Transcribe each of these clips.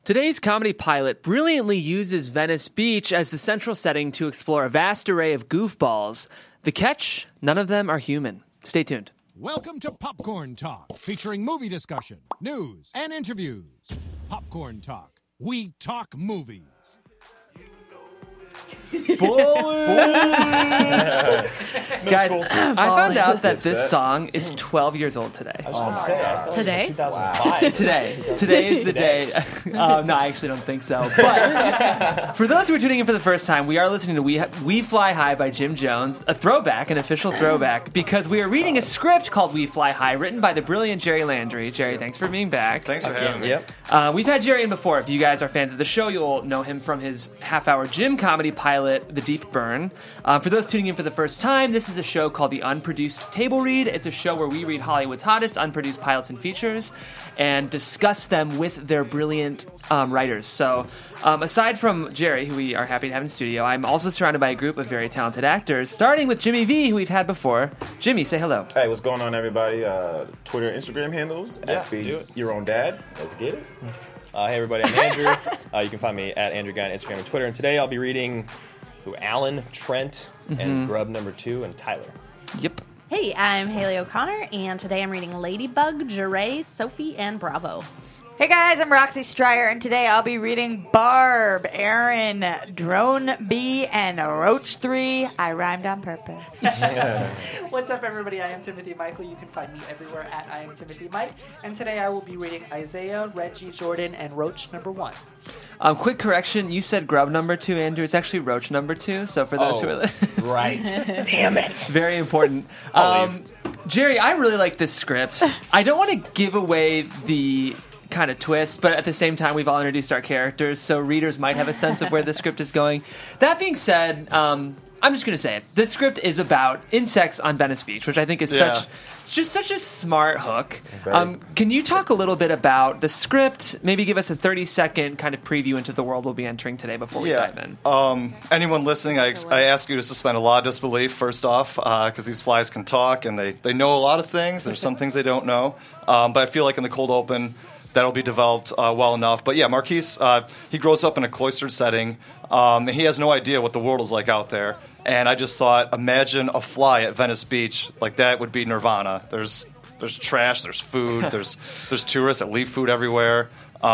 Today's comedy pilot brilliantly uses Venice Beach as the central setting to explore a vast array of goofballs. The catch? None of them are human. Stay tuned. Welcome to Popcorn Talk, featuring movie discussion, news, and interviews. Popcorn Talk. We talk movies. Guys, I found out that this song is 12 years old today. Today? 2005. Today is the day. No, I actually don't think so. But for those who are tuning in for the first time, we are listening to We Fly High by Jim Jones, a throwback, an official throwback, because we are reading a script called We Fly High, written by the brilliant Jerry Landry. Jerry, thanks for being back. Thanks for having me. Yep. We've had Jerry in before. If you guys are fans of the show, you'll know him from his half-hour gym comedy pilot, The Deep Burn. For those tuning in for the first time, this is a show called The Unproduced Table Read. It's a show where we read Hollywood's hottest unproduced pilots and features and discuss them with their brilliant writers. So aside from Jerry, who we are happy to have in studio, I'm also surrounded by a group of very talented actors, starting with Jimmy V, who we've had before. Jimmy, say hello. Hey, what's going on, everybody? Twitter and Instagram handles at do it. Your Own Dad. Let's get it. Hey everybody, I'm Andrew. You can find me at Andrew Guy on Instagram and Twitter. And today I'll be reading Alan, Trent, and Grub number 2, and Tyler. Yep. Hey, I'm Haley O'Connor, and today I'm reading Ladybug, Jeray, Sophie, and Bravo. Hey guys, I'm Roxy Stryer, and today I'll be reading Barb, Aaron, Drone B, and Roach 3. I rhymed on purpose. What's up, everybody? I am Timothy Michael. You can find me everywhere at I am Timothy Mike. And today I will be reading Isaiah, Reggie, Jordan, and Roach number 1. Quick correction, you said Grub number 2, Andrew. It's actually Roach number 2, so for those who are... Right. Damn it. Very important. Jerry, I really like this script. I don't want to give away the kind of twist, but at the same time, we've all introduced our characters, so readers might have a sense of where the script is going. That being said, I'm just going to say it. This script is about insects on Venice Beach, which I think is such a smart hook. Can you talk a little bit about the script? Maybe give us a 30-second kind of preview into the world we'll be entering today before we dive in. Anyone listening, I ask you to suspend a lot of disbelief, first off, because these flies can talk, and they know a lot of things. There's some things they don't know. But I feel like in the cold open, that'll be developed well enough. But yeah, Marquise, he grows up in a cloistered setting, and he has no idea what the world is like out there. And I just thought, imagine a fly at Venice Beach. Like, that would be nirvana. There's trash, there's food, there's tourists that leave food everywhere.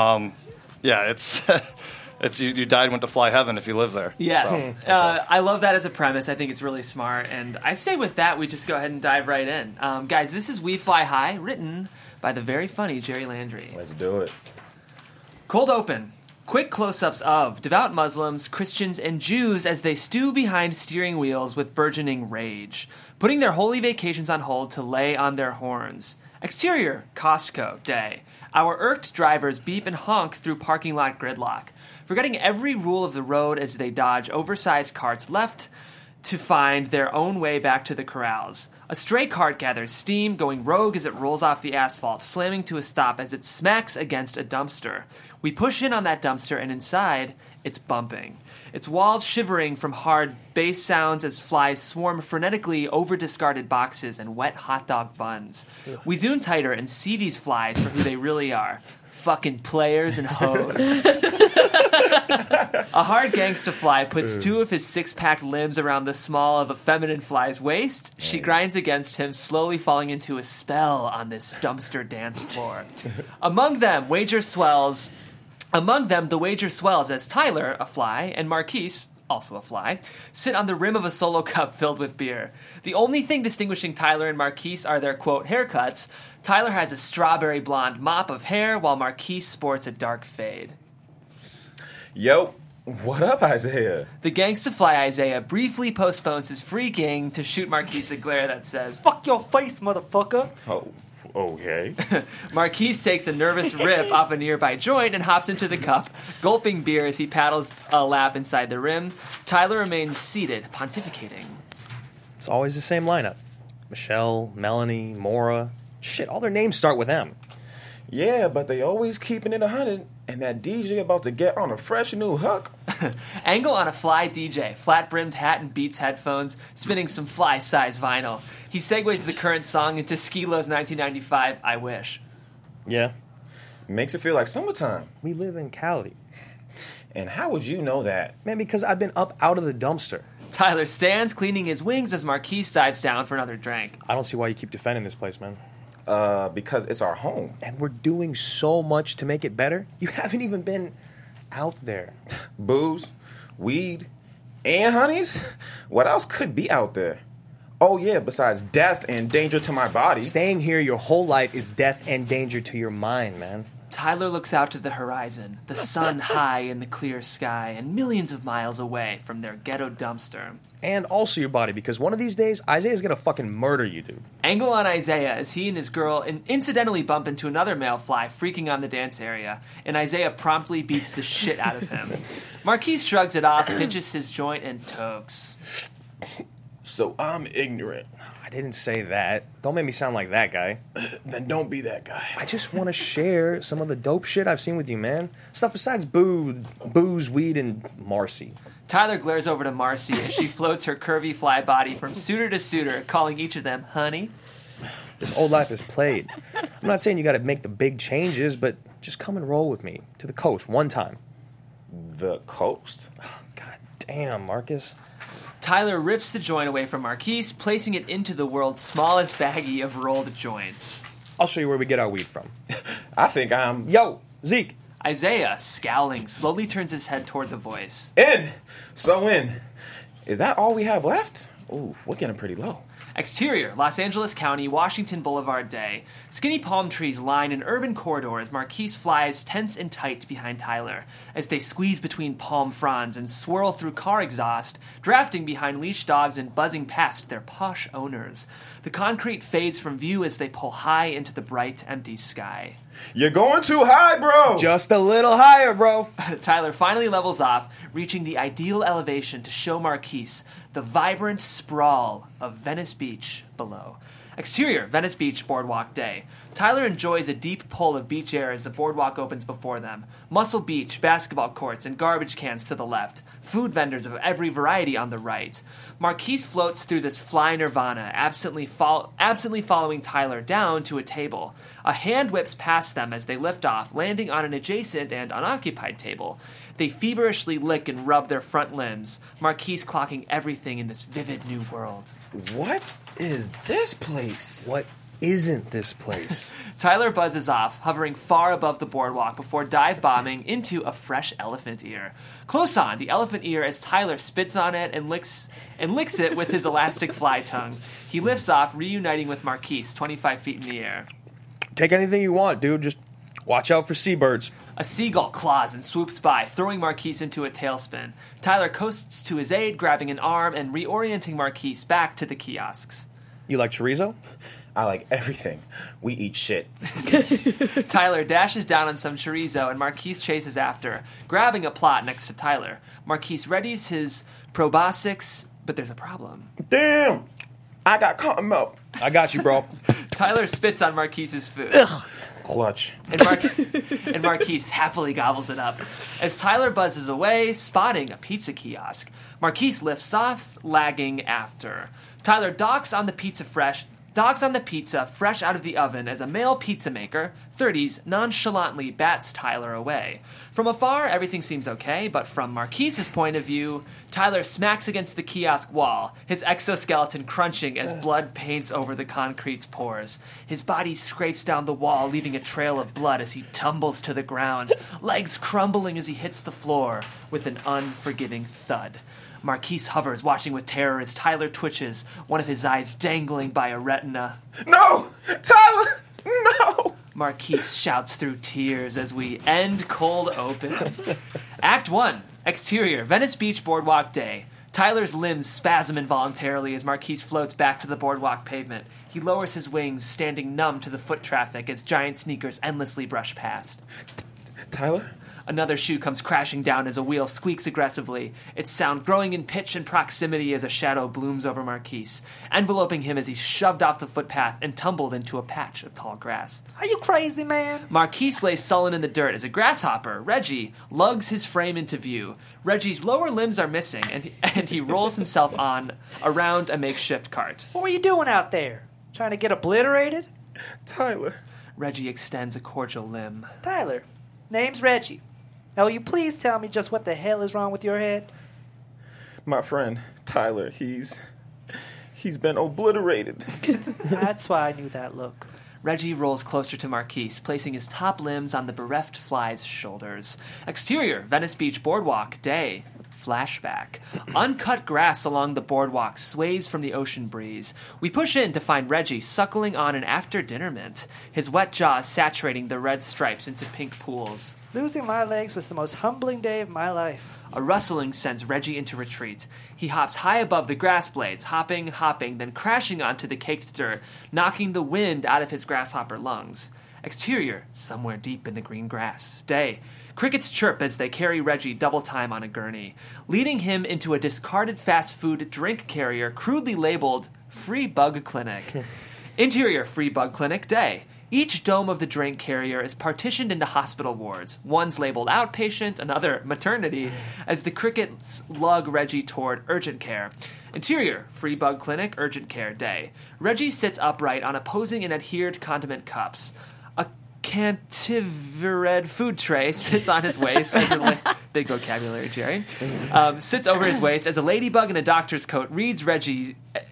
It's you died and went to fly heaven if you live there. Yes. So. I love that as a premise. I think it's really smart. And I say with that, we just go ahead and dive right in. Guys, this is We Fly High, written by the very funny Jerry Landry. Let's do it. Cold open. Quick close-ups of devout Muslims, Christians, and Jews as they stew behind steering wheels with burgeoning rage, putting their holy vacations on hold to lay on their horns. Exterior, Costco, day. Our irked drivers beep and honk through parking lot gridlock, forgetting every rule of the road as they dodge oversized carts left to find their own way back to the corrals. A stray cart gathers steam, going rogue as it rolls off the asphalt, slamming to a stop as it smacks against a dumpster. We push in on that dumpster, and inside, it's bumping. Its walls shivering from hard bass sounds as flies swarm frenetically over discarded boxes and wet hot dog buns. We zoom tighter and see these flies for who they really are. Fucking players and hoes. A hard gangsta fly puts 2 of his 6-pack limbs around the small of a feminine fly's waist. She grinds against him, slowly falling into a spell on this dumpster dance floor. Among them, the wager swells as Tyler, a fly, and Marquise, also a fly, sit on the rim of a solo cup filled with beer. The only thing distinguishing Tyler and Marquise are their, quote, haircuts. Tyler has a strawberry blonde mop of hair, while Marquise sports a dark fade. Yo, what up, Isaiah? The gangsta fly Isaiah briefly postpones his freaking to shoot Marquise a glare that says, Fuck your face, motherfucker! Oh, okay. Marquise takes a nervous rip off a nearby joint and hops into the cup, gulping beer as he paddles a lap inside the rim. Tyler remains seated, pontificating. It's always the same lineup. Michelle, Melanie, Maura. Shit, all their names start with M. Yeah, but they always keeping it 100, and that DJ about to get on a fresh new hook. Angle on a fly DJ, flat-brimmed hat and Beats headphones, spinning some fly-size vinyl. He segues the current song into Skilo's 1995 I Wish. Yeah. Makes it feel like summertime. We live in Cali. And how would you know that? Man, because I've been up out of the dumpster. Tyler stands, cleaning his wings as Marquise dives down for another drink. I don't see why you keep defending this place, man. Because it's our home. And we're doing so much to make it better. You haven't even been out there. Booze, weed, and honeys? What else could be out there? Oh, yeah, besides death and danger to my body. Staying here your whole life is death and danger to your mind, man. Tyler looks out to the horizon, the sun high in the clear sky, and millions of miles away from their ghetto dumpster. And also your body, because one of these days, Isaiah's gonna fucking murder you, dude. Angle on Isaiah as he and his girl incidentally bump into another male fly freaking on the dance area, and Isaiah promptly beats the shit out of him. Marquise shrugs it off, pinches his joint, and tokes. So I'm ignorant. I didn't say that. Don't make me sound like that guy. Then don't be that guy. I just want to share some of the dope shit I've seen with you, man. Stuff besides booze, weed, and Marcy. Tyler glares over to Marcy as she floats her curvy fly body from suitor to suitor, calling each of them honey. This old life is played. I'm not saying you got to make the big changes, but just come and roll with me to the coast one time. The coast? Oh, God damn, Marcus. Tyler rips the joint away from Marquise, placing it into the world's smallest baggie of rolled joints. I'll show you where we get our weed from. I think I'm... Yo, Zeke. Isaiah, scowling, slowly turns his head toward the voice. In! So in. Is that all we have left? Ooh, we're getting pretty low. Exterior, Los Angeles County, Washington Boulevard Day. Skinny palm trees line an urban corridor as Marquise flies tense and tight behind Tyler, as they squeeze between palm fronds and swirl through car exhaust, drafting behind leash dogs and buzzing past their posh owners. The concrete fades from view as they pull high into the bright, empty sky. You're going too high, bro! Just a little higher, bro. Tyler finally levels off, reaching the ideal elevation to show Marquise the vibrant sprawl of Venice Beach below. Exterior, Venice Beach, Boardwalk Day. Tyler enjoys a deep pull of beach air as the boardwalk opens before them. Muscle Beach, basketball courts, and garbage cans to the left. Food vendors of every variety on the right. Marquise floats through this fly nirvana, absently following Tyler down to a table. A hand whips past them as they lift off, landing on an adjacent and unoccupied table. They feverishly lick and rub their front limbs, Marquise clocking everything in this vivid new world. What is this place? What isn't this place? Tyler buzzes off, hovering far above the boardwalk before dive-bombing into a fresh elephant ear. Close on, the elephant ear as Tyler spits on it and licks it with his elastic fly tongue. He lifts off, reuniting with Marquise, 25 feet in the air. Take anything you want, dude. Just watch out for seabirds. A seagull claws and swoops by, throwing Marquise into a tailspin. Tyler coasts to his aid, grabbing an arm and reorienting Marquise back to the kiosks. You like chorizo? I like everything. We eat shit. Tyler dashes down on some chorizo and Marquise chases after, grabbing a plot next to Tyler. Marquise readies his proboscis, but there's a problem. Damn! I got cotton mouth. I got you, bro. Tyler spits on Marquise's food. Clutch. And Marquise happily gobbles it up. As Tyler buzzes away, spotting a pizza kiosk, Marquise lifts off, lagging after. Tyler docks on the pizza fresh out of the oven as a male pizza maker, 30s, nonchalantly bats Tyler away. From afar, everything seems okay, but from Marquise's point of view, Tyler smacks against the kiosk wall, his exoskeleton crunching as blood paints over the concrete's pores. His body scrapes down the wall, leaving a trail of blood as he tumbles to the ground, legs crumbling as he hits the floor with an unforgiving thud. Marquise hovers, watching with terror as Tyler twitches, one of his eyes dangling by a retina. No! Tyler! No! Marquise shouts through tears as we end Cold Open. Act 1. Exterior, Venice Beach Boardwalk Day. Tyler's limbs spasm involuntarily as Marquise floats back to the boardwalk pavement. He lowers his wings, standing numb to the foot traffic as giant sneakers endlessly brush past. Tyler? Another shoe comes crashing down as a wheel squeaks aggressively, its sound growing in pitch and proximity as a shadow blooms over Marquise, enveloping him as he's shoved off the footpath and tumbled into a patch of tall grass. Are you crazy, man? Marquise lays sullen in the dirt as a grasshopper, Reggie, lugs his frame into view. Reggie's lower limbs are missing, and he rolls himself around a makeshift cart. What were you doing out there? Trying to get obliterated? Tyler. Reggie extends a cordial limb. Tyler, name's Reggie. Now, will you please tell me just what the hell is wrong with your head? My friend, Tyler, he's been obliterated. That's why I knew that look. Reggie rolls closer to Marquise, placing his top limbs on the bereft fly's shoulders. Exterior, Venice Beach Boardwalk, day. Flashback. Uncut grass along the boardwalk sways from the ocean breeze. We push in to find Reggie suckling on an after-dinner mint, his wet jaws saturating the red stripes into pink pools. Losing my legs was the most humbling day of my life. A rustling sends Reggie into retreat. He hops high above the grass blades, hopping, then crashing onto the caked dirt, knocking the wind out of his grasshopper lungs. Exterior, somewhere deep in the green grass. Day. Crickets chirp as they carry Reggie double time on a gurney, leading him into a discarded fast food drink carrier crudely labeled Free Bug Clinic. Interior, Free Bug Clinic. Day. Each dome of the drink carrier is partitioned into hospital wards. One's labeled outpatient, another maternity, as the crickets lug Reggie toward urgent care. Interior, Free Bug Clinic, urgent care. Day. Reggie sits upright on opposing and adhered condiment cups. A cantivered food tray sits on his waist as a big vocabulary, Jerry. Sits over his waist as a ladybug in a doctor's coat reads Reggie.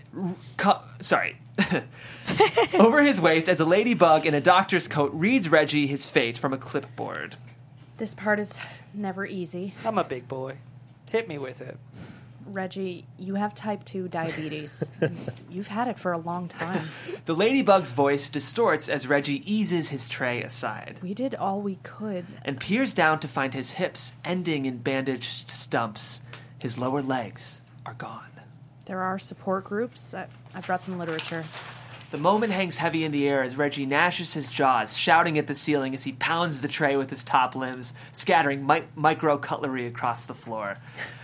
Over his waist as a ladybug in a doctor's coat reads Reggie his fate from a clipboard. This part is never easy. I'm a big boy. Hit me with it. Reggie, you have type 2 diabetes. You've had it for a long time. The ladybug's voice distorts as Reggie eases his tray aside. We did all we could. And peers down to find his hips ending in bandaged stumps. His lower legs are gone. There are support groups. I brought some literature. The moment hangs heavy in the air as Reggie gnashes his jaws, shouting at the ceiling as he pounds the tray with his top limbs, scattering micro cutlery across the floor.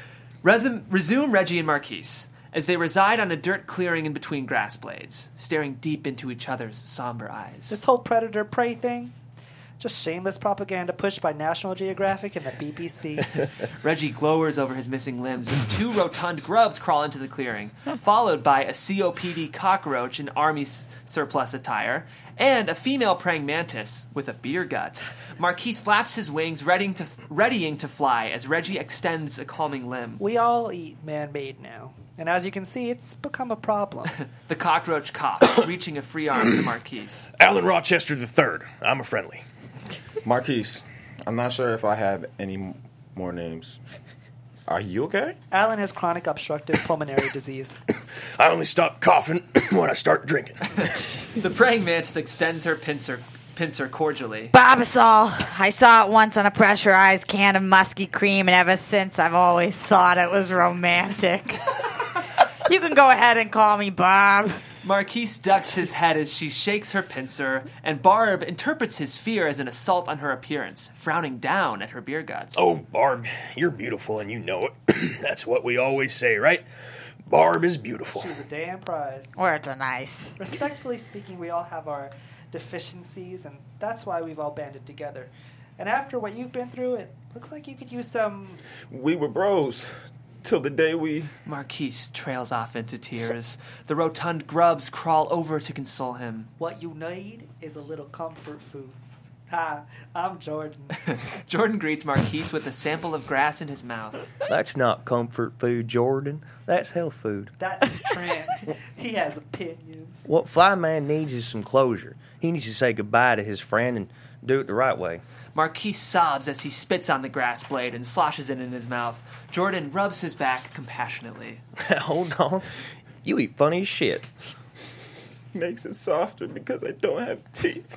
Resume Reggie and Marquise, as they reside on a dirt clearing in between grass blades, staring deep into each other's somber eyes. This whole predator-prey thing, just shameless propaganda pushed by National Geographic and the BBC. Reggie glowers over his missing limbs as two rotund grubs crawl into the clearing, followed by a COPD cockroach in army surplus attire, and a female praying mantis with a beer gut. Marquise flaps his wings, readying to fly as Reggie extends a calming limb. We all eat man-made now, and as you can see, it's become a problem. The cockroach coughs, reaching a free arm to Marquise. Alan Rochester III. I'm a friendly. Marquise, I'm not sure if I have any more names. Are you okay? Alan has chronic obstructive pulmonary disease. I only stop coughing when I start drinking. The praying mantis extends her pincer cordially. Barbasol. I saw it once on a pressurized can of musky cream, and ever since I've always thought it was romantic. You can go ahead and call me Barb. Marquise ducks his head as she shakes her pincer, and Barb interprets his fear as an assault on her appearance, frowning down at her beer guts. Oh, Barb, you're beautiful and you know it. That's what we always say, right? Barb is beautiful. She's a damn prize. Words are nice. Respectfully speaking, we all have our deficiencies, and that's why we've all banded together. And after what you've been through, it looks like you could use some... We were bros. Till the day we... Marquise trails off into tears. The rotund grubs crawl over to console him. What you need is a little comfort food. Hi, I'm Jordan. Jordan greets Marquise with a sample of grass in his mouth. That's not comfort food, Jordan. That's health food. That's Trent. He has opinions. What Flyman needs is some closure. He needs to say goodbye to his friend and do it the right way. Marquise sobs as he spits on the grass blade and sloshes it in his mouth. Jordan rubs his back compassionately. Hold on. You eat funny as shit. Makes it softer because I don't have teeth.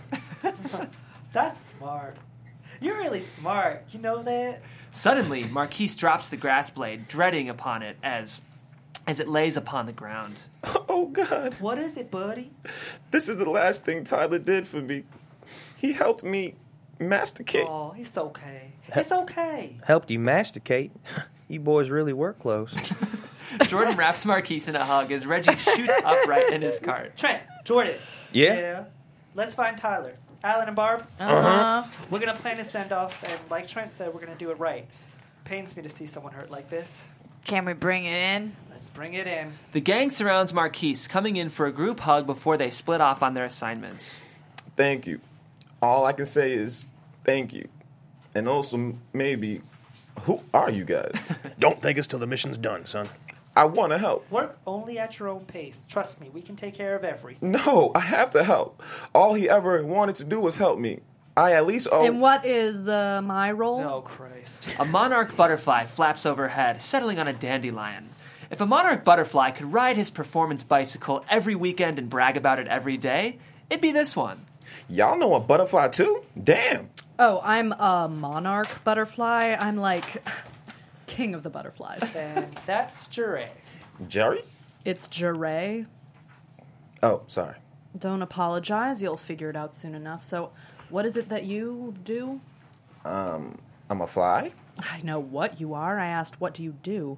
That's smart. You're really smart. You know that? Suddenly, Marquise drops the grass blade, dreading upon it as it lays upon the ground. Oh, God. What is it, buddy? This is the last thing Tyler did for me. He helped me masticate. Oh, it's okay. It's okay. Helped you masticate? You boys really were close. Jordan wraps Marquise in a hug as Reggie shoots upright in his cart. Trent, Jordan. Yeah? Let's find Tyler. Alan and Barb. Uh-huh. We're going to plan a send-off, and like Trent said, we're going to do it right. Pains me to see someone hurt like this. Can we bring it in? Let's bring it in. The gang surrounds Marquise, coming in for a group hug before they split off on their assignments. Thank you. All I can say is thank you. And also, maybe, who are you guys? Don't thank us till the mission's done, son. I want to help. Work only at your own pace. Trust me, we can take care of everything. No, I have to help. All he ever wanted to do was help me. I at least owe... And what is my role? Oh, Christ. A monarch butterfly flaps overhead, settling on a dandelion. If a monarch butterfly could ride his performance bicycle every weekend and brag about it every day, it'd be this one. Y'all know a butterfly too? Damn. Oh, I'm a monarch butterfly. I'm like king of the butterflies. And that's Jure. Jerry? It's Jure. Oh, sorry. Don't apologize. You'll figure it out soon enough. So, what is it that you do? I'm a fly. I know what you are. I asked, what do you do?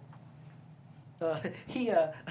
He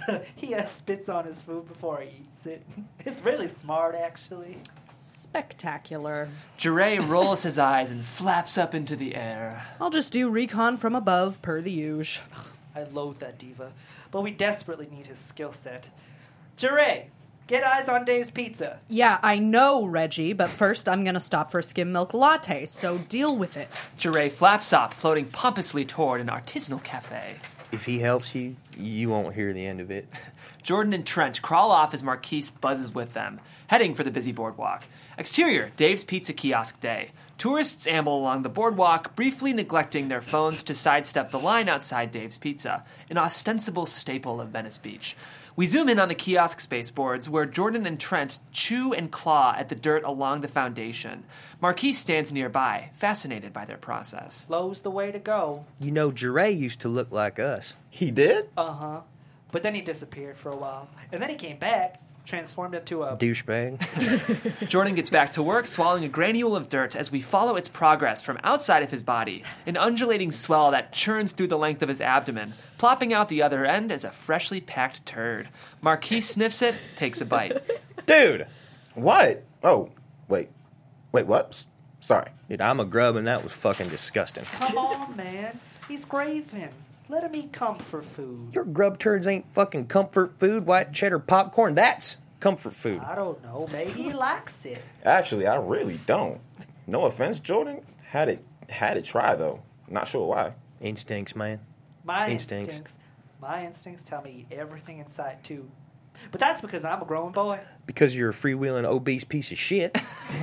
spits on his food before he eats it. It's really smart, actually. Spectacular. Jure rolls his eyes and flaps up into the air. I'll just do recon from above, per the usual. I loathe that diva, but we desperately need his skill set. Jure, get eyes on Dave's pizza. Yeah, I know, Reggie, but first I'm gonna stop for a skim milk latte, so deal with it. Jure flaps up, floating pompously toward an artisanal cafe. If he helps you, you won't hear the end of it. Jordan and Trent crawl off as Marquise buzzes with them, heading for the busy boardwalk. Exterior, Dave's Pizza Kiosk Day. Tourists amble along the boardwalk, briefly neglecting their phones to sidestep the line outside Dave's Pizza, an ostensible staple of Venice Beach. We zoom in on the kiosk space-boards, where Jordan and Trent chew and claw at the dirt along the foundation. Marquise stands nearby, fascinated by their process. Slow's the way to go. You know, Jure used to look like us. He did? Uh-huh. But then he disappeared for a while. And then he came back, transformed into a... Douchebag. Jordan gets back to work, swallowing a granule of dirt as we follow its progress from outside of his body, an undulating swell that churns through the length of his abdomen, plopping out the other end as a freshly packed turd. Marquise sniffs it, takes a bite. Dude! What? Oh, wait. Wait, what? Sorry. Dude, I'm a grub and that was fucking disgusting. Come on, man. He's craving. Let him eat comfort food. Your grub turds ain't fucking comfort food, white cheddar popcorn. That's comfort food. I don't know. Maybe he likes it. Actually, I really don't. No offense, Jordan. Had it try, though. Not sure why. Instincts, man. My instincts tell me eat everything in sight, too. But that's because I'm a grown boy. Because you're a freewheeling obese piece of shit.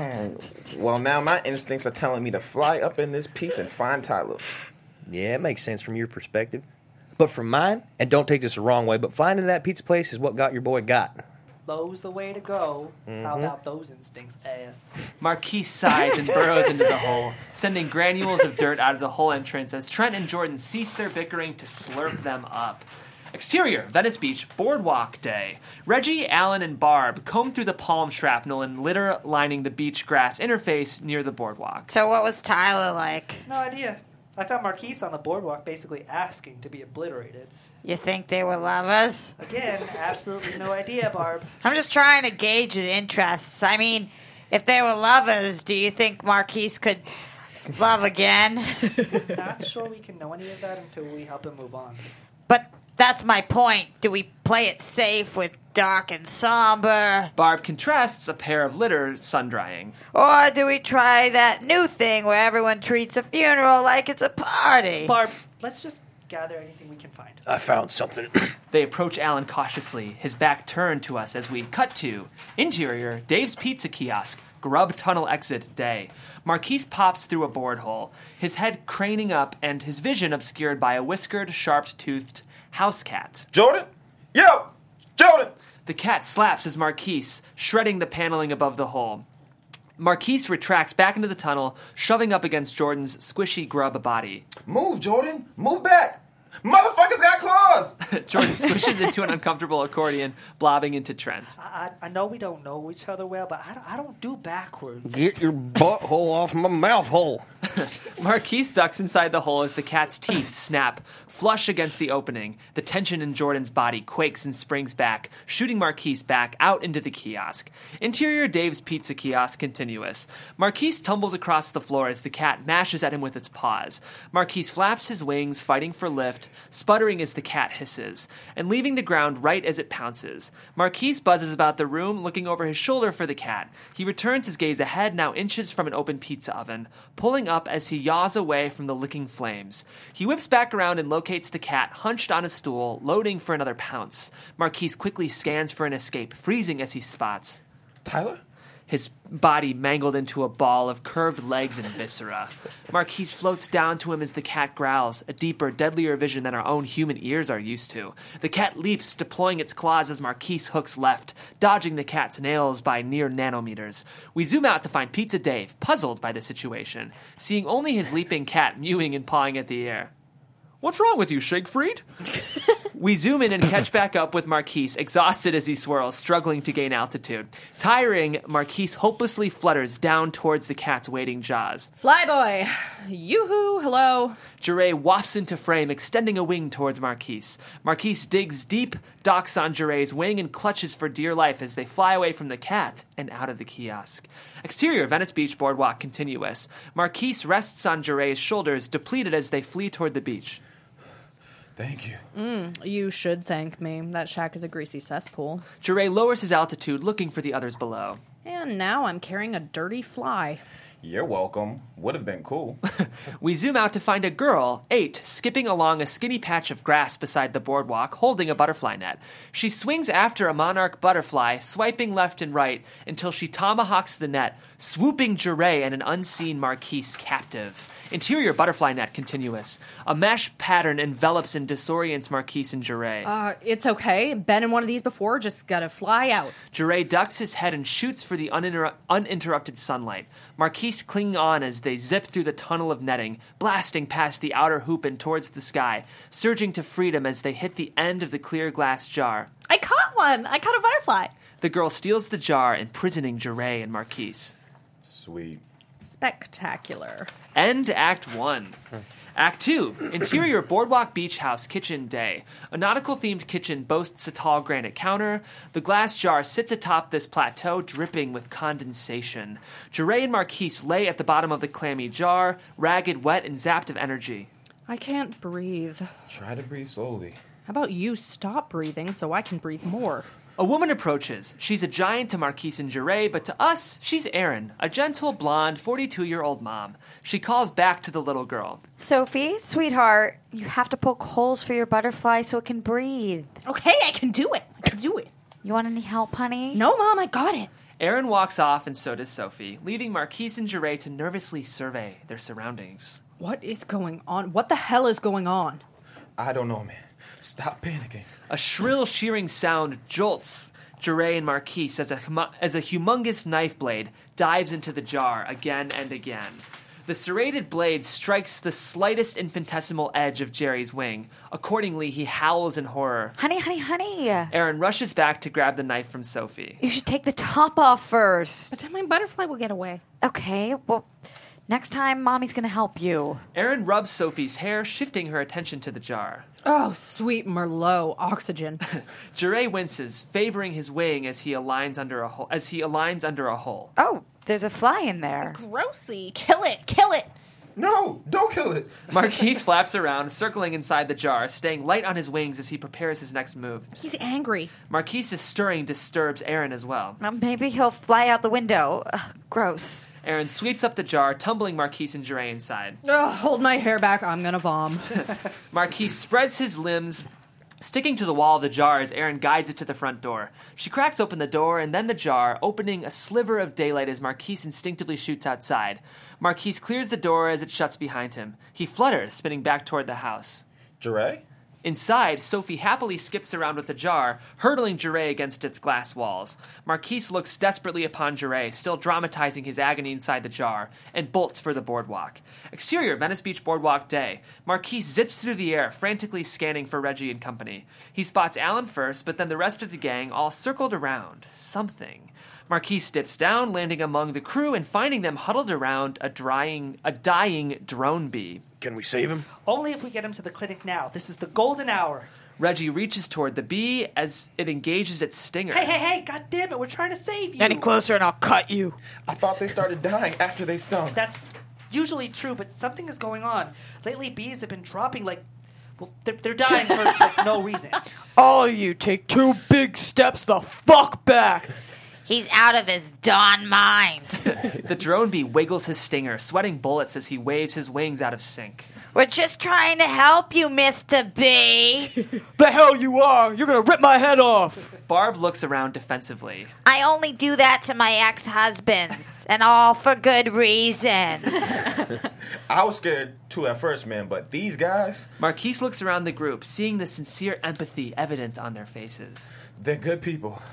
Well, now my instincts are telling me to fly up in this piece and find Tyler. Yeah, it makes sense from your perspective. But from mine, and don't take this the wrong way, but finding that pizza place is what got your boy got. Low's the way to go. How about those instincts, ass? Marquise sighs and burrows into the hole, sending granules of dirt out of the hole entrance as Trent and Jordan cease their bickering to slurp them up. Exterior, Venice Beach, Boardwalk Day. Reggie, Alan, and Barb comb through the palm shrapnel and litter lining the beach grass interface near the boardwalk. So what was Tyler like? No idea. I found Marquise on the boardwalk basically asking to be obliterated. You think they were lovers? Again, absolutely no idea, Barb. I'm just trying to gauge his interests. I mean, if they were lovers, do you think Marquise could love again? Not sure we can know any of that until we help him move on. But that's my point. Do we play it safe with dark and somber? Barb contrasts a pair of litter sun-drying. Or do we try that new thing where everyone treats a funeral like it's a party? Barb, let's just gather anything we can find. I found something. They approach Alan cautiously, his back turned to us as we cut to interior, Dave's Pizza Kiosk, Grub Tunnel Exit Day. Marquise pops through a board hole, his head craning up and his vision obscured by a whiskered, sharp-toothed house cat. Jordan? Yo! Jordan! The cat slaps as Marquise, shredding the paneling above the hole. Marquise retracts back into the tunnel, shoving up against Jordan's squishy grub body. Move, Jordan! Move back! Motherfuckers got claws! Jordan squishes into an uncomfortable accordion, blobbing into Trent. I know we don't know each other well, but I don't do backwards. Get your butthole off my mouth hole. Marquise ducks inside the hole as the cat's teeth snap, flush against the opening. The tension in Jordan's body quakes and springs back, shooting Marquise back out into the kiosk. Interior Dave's Pizza Kiosk continuous. Marquise tumbles across the floor as the cat mashes at him with its paws. Marquise flaps his wings, fighting for lift, left, sputtering as the cat hisses, and leaving the ground right as it pounces. Marquise buzzes about the room, looking over his shoulder for the cat. He returns his gaze ahead, now inches from an open pizza oven, pulling up as he yaws away from the licking flames. He whips back around and locates the cat hunched on a stool, loading for another pounce. Marquise quickly scans for an escape, freezing as he spots Tyler? his body mangled into a ball of curved legs and viscera. Marquise floats down to him as the cat growls, a deeper, deadlier vision than our own human ears are used to. The cat leaps, deploying its claws as Marquise hooks left, dodging the cat's nails by near nanometers. We zoom out to find Pizza Dave, puzzled by the situation, seeing only his leaping cat mewing and pawing at the air. What's wrong with you, Shakefried? We zoom in and catch back up with Marquise, exhausted as he swirls, struggling to gain altitude. Tiring, Marquise hopelessly flutters down towards the cat's waiting jaws. Flyboy! Yoo-hoo, hello. Jure wafts into frame, extending a wing towards Marquise. Marquise digs deep, docks on Jure's wing, and clutches for dear life as they fly away from the cat and out of the kiosk. Exterior Venice Beach boardwalk continuous. Marquise rests on Jure's shoulders, depleted as they flee toward the beach. Thank you. You should thank me. That shack is a greasy cesspool. Jure lowers his altitude, looking for the others below. And now I'm carrying a dirty fly. You're welcome. Would have been cool. We zoom out to find a girl, 8, skipping along a skinny patch of grass beside the boardwalk, holding a butterfly net. She swings after a monarch butterfly, swiping left and right until she tomahawks the net, swooping Jure and an unseen Marquise captive. Interior butterfly net continuous. A mesh pattern envelops and disorients Marquise and Jure. It's okay. Been in one of these before. Just gotta fly out. Jure ducks his head and shoots for the uninterrupted sunlight. Marquise clinging on as they zip through the tunnel of netting, blasting past the outer hoop and towards the sky, surging to freedom as they hit the end of the clear glass jar. I caught one! I caught a butterfly! The girl steals the jar, imprisoning Jure and Marquise. Sweet. Spectacular. End Act 1. Act 2, interior boardwalk beach house kitchen day. A nautical-themed kitchen boasts a tall granite counter. The glass jar sits atop this plateau, dripping with condensation. Jure and Marquise lay at the bottom of the clammy jar, ragged, wet, and zapped of energy. I can't breathe. Try to breathe slowly. How about you stop breathing so I can breathe more? A woman approaches. She's a giant to Marquise and Jure, but to us, she's Erin, a gentle, blonde, 42-year-old mom. She calls back to the little girl. Sophie, sweetheart, you have to poke holes for your butterfly so it can breathe. Okay, I can do it. I can do it. You want any help, honey? No, Mom, I got it. Erin walks off, and so does Sophie, leaving Marquise and Jure to nervously survey their surroundings. What is going on? What the hell is going on? I don't know, man. Stop panicking. A shrill, shearing sound jolts Jure and Marquise as a humongous knife blade dives into the jar again and again. The serrated blade strikes the slightest infinitesimal edge of Jerry's wing. Accordingly, he howls in horror. Honey, honey, honey. Erin rushes back to grab the knife from Sophie. You should take the top off first. But then my butterfly will get away. Okay, well, next time, Mommy's going to help you. Erin rubs Sophie's hair, shifting her attention to the jar. Oh, sweet Merlot, oxygen. Jure winces, favoring his wing as he aligns under a hole. Oh, there's a fly in there. Grossy. Kill it. Kill it. No, don't kill it. Marquise flaps around, circling inside the jar, staying light on his wings as he prepares his next move. He's angry. Marquise's stirring disturbs Erin as well. Maybe he'll fly out the window. Ugh, gross. Erin sweeps up the jar, tumbling Marquise and Jure inside. Hold my hair back. I'm gonna vom. Marquise spreads his limbs, sticking to the wall of the jar as Erin guides it to the front door. She cracks open the door and then the jar, opening a sliver of daylight as Marquise instinctively shoots outside. Marquise clears the door as it shuts behind him. He flutters, spinning back toward the house. Jure? Inside, Sophie happily skips around with the jar, hurtling Jure against its glass walls. Marquise looks desperately upon Jure, still dramatizing his agony inside the jar, and bolts for the boardwalk. Exterior Venice Beach boardwalk day. Marquise zips through the air, frantically scanning for Reggie and company. He spots Alan first, but then the rest of the gang all circled around something. Marquise dips down, landing among the crew and finding them huddled around a dying drone bee. Can we save him? Only if we get him to the clinic now. This is the golden hour. Reggie reaches toward the bee as it engages its stinger. Hey, God damn it, we're trying to save you. Any closer and I'll cut you. I thought they started dying after they stung. That's usually true, but something is going on. Lately, bees have been dropping like Well, they're dying for like, no reason. All of you take 2 big steps the fuck back. He's out of his darn mind. The drone bee wiggles his stinger, sweating bullets as he waves his wings out of sync. We're just trying to help you, Mr. B. The hell you are! You're gonna rip my head off! Barb looks around defensively. I only do that to my ex-husbands, and all for good reasons. I was scared too at first, man, but these guys, Marquise looks around the group, seeing the sincere empathy evident on their faces. they're good people.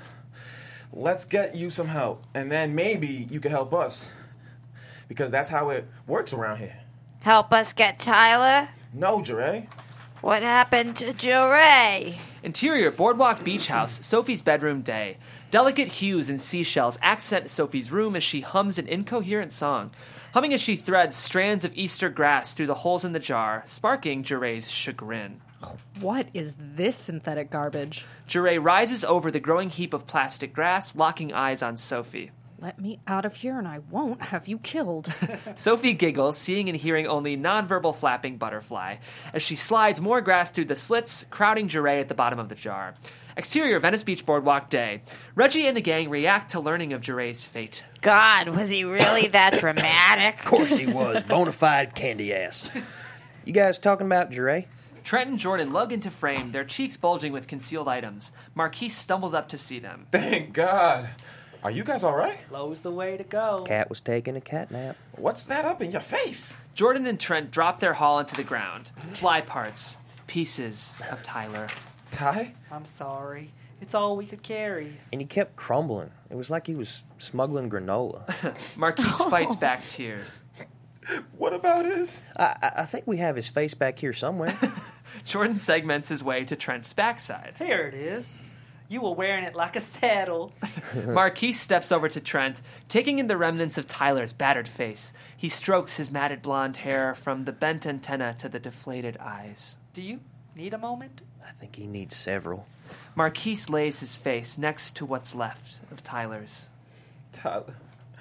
Let's get you some help, and then maybe you can help us. Because that's how it works around here. Help us get Tyler? No, Jure. What happened to Jure? Interior Boardwalk Beach House, Sophie's bedroom day. Delicate hues and seashells accent Sophie's room as she hums an incoherent song, humming as she threads strands of Easter grass through the holes in the jar, sparking Jure's chagrin. What is this synthetic garbage? Jure rises over the growing heap of plastic grass, locking eyes on Sophie. Let me out of here and I won't have you killed. Sophie giggles, seeing and hearing only nonverbal flapping butterfly, as she slides more grass through the slits, crowding Jure at the bottom of the jar. Exterior Venice Beach Boardwalk day. Reggie and the gang react to learning of Jure's fate. God, was he really that dramatic? Of course he was. Bonafide candy ass. You guys talking about Jure? Trent and Jordan lug into frame, their cheeks bulging with concealed items. Marquise stumbles up to see them. Thank God. Are you guys all right? Low's the way to go. Cat was taking a cat nap. What's that up in your face? Jordan and Trent drop their haul into the ground. Fly parts. Pieces of Tyler. Ty? I'm sorry. It's all we could carry. And he kept crumbling. It was like he was smuggling granola. Marquise fights back tears. What about his? I think we have his face back here somewhere. Jordan segments his way to Trent's backside. Here it is. You were wearing it like a saddle. Marquise steps over to Trent, taking in the remnants of Tyler's battered face. He strokes his matted blonde hair from the bent antenna to the deflated eyes. Do you need a moment? I think he needs several. Marquise lays his face next to what's left of Tyler's. Tyler,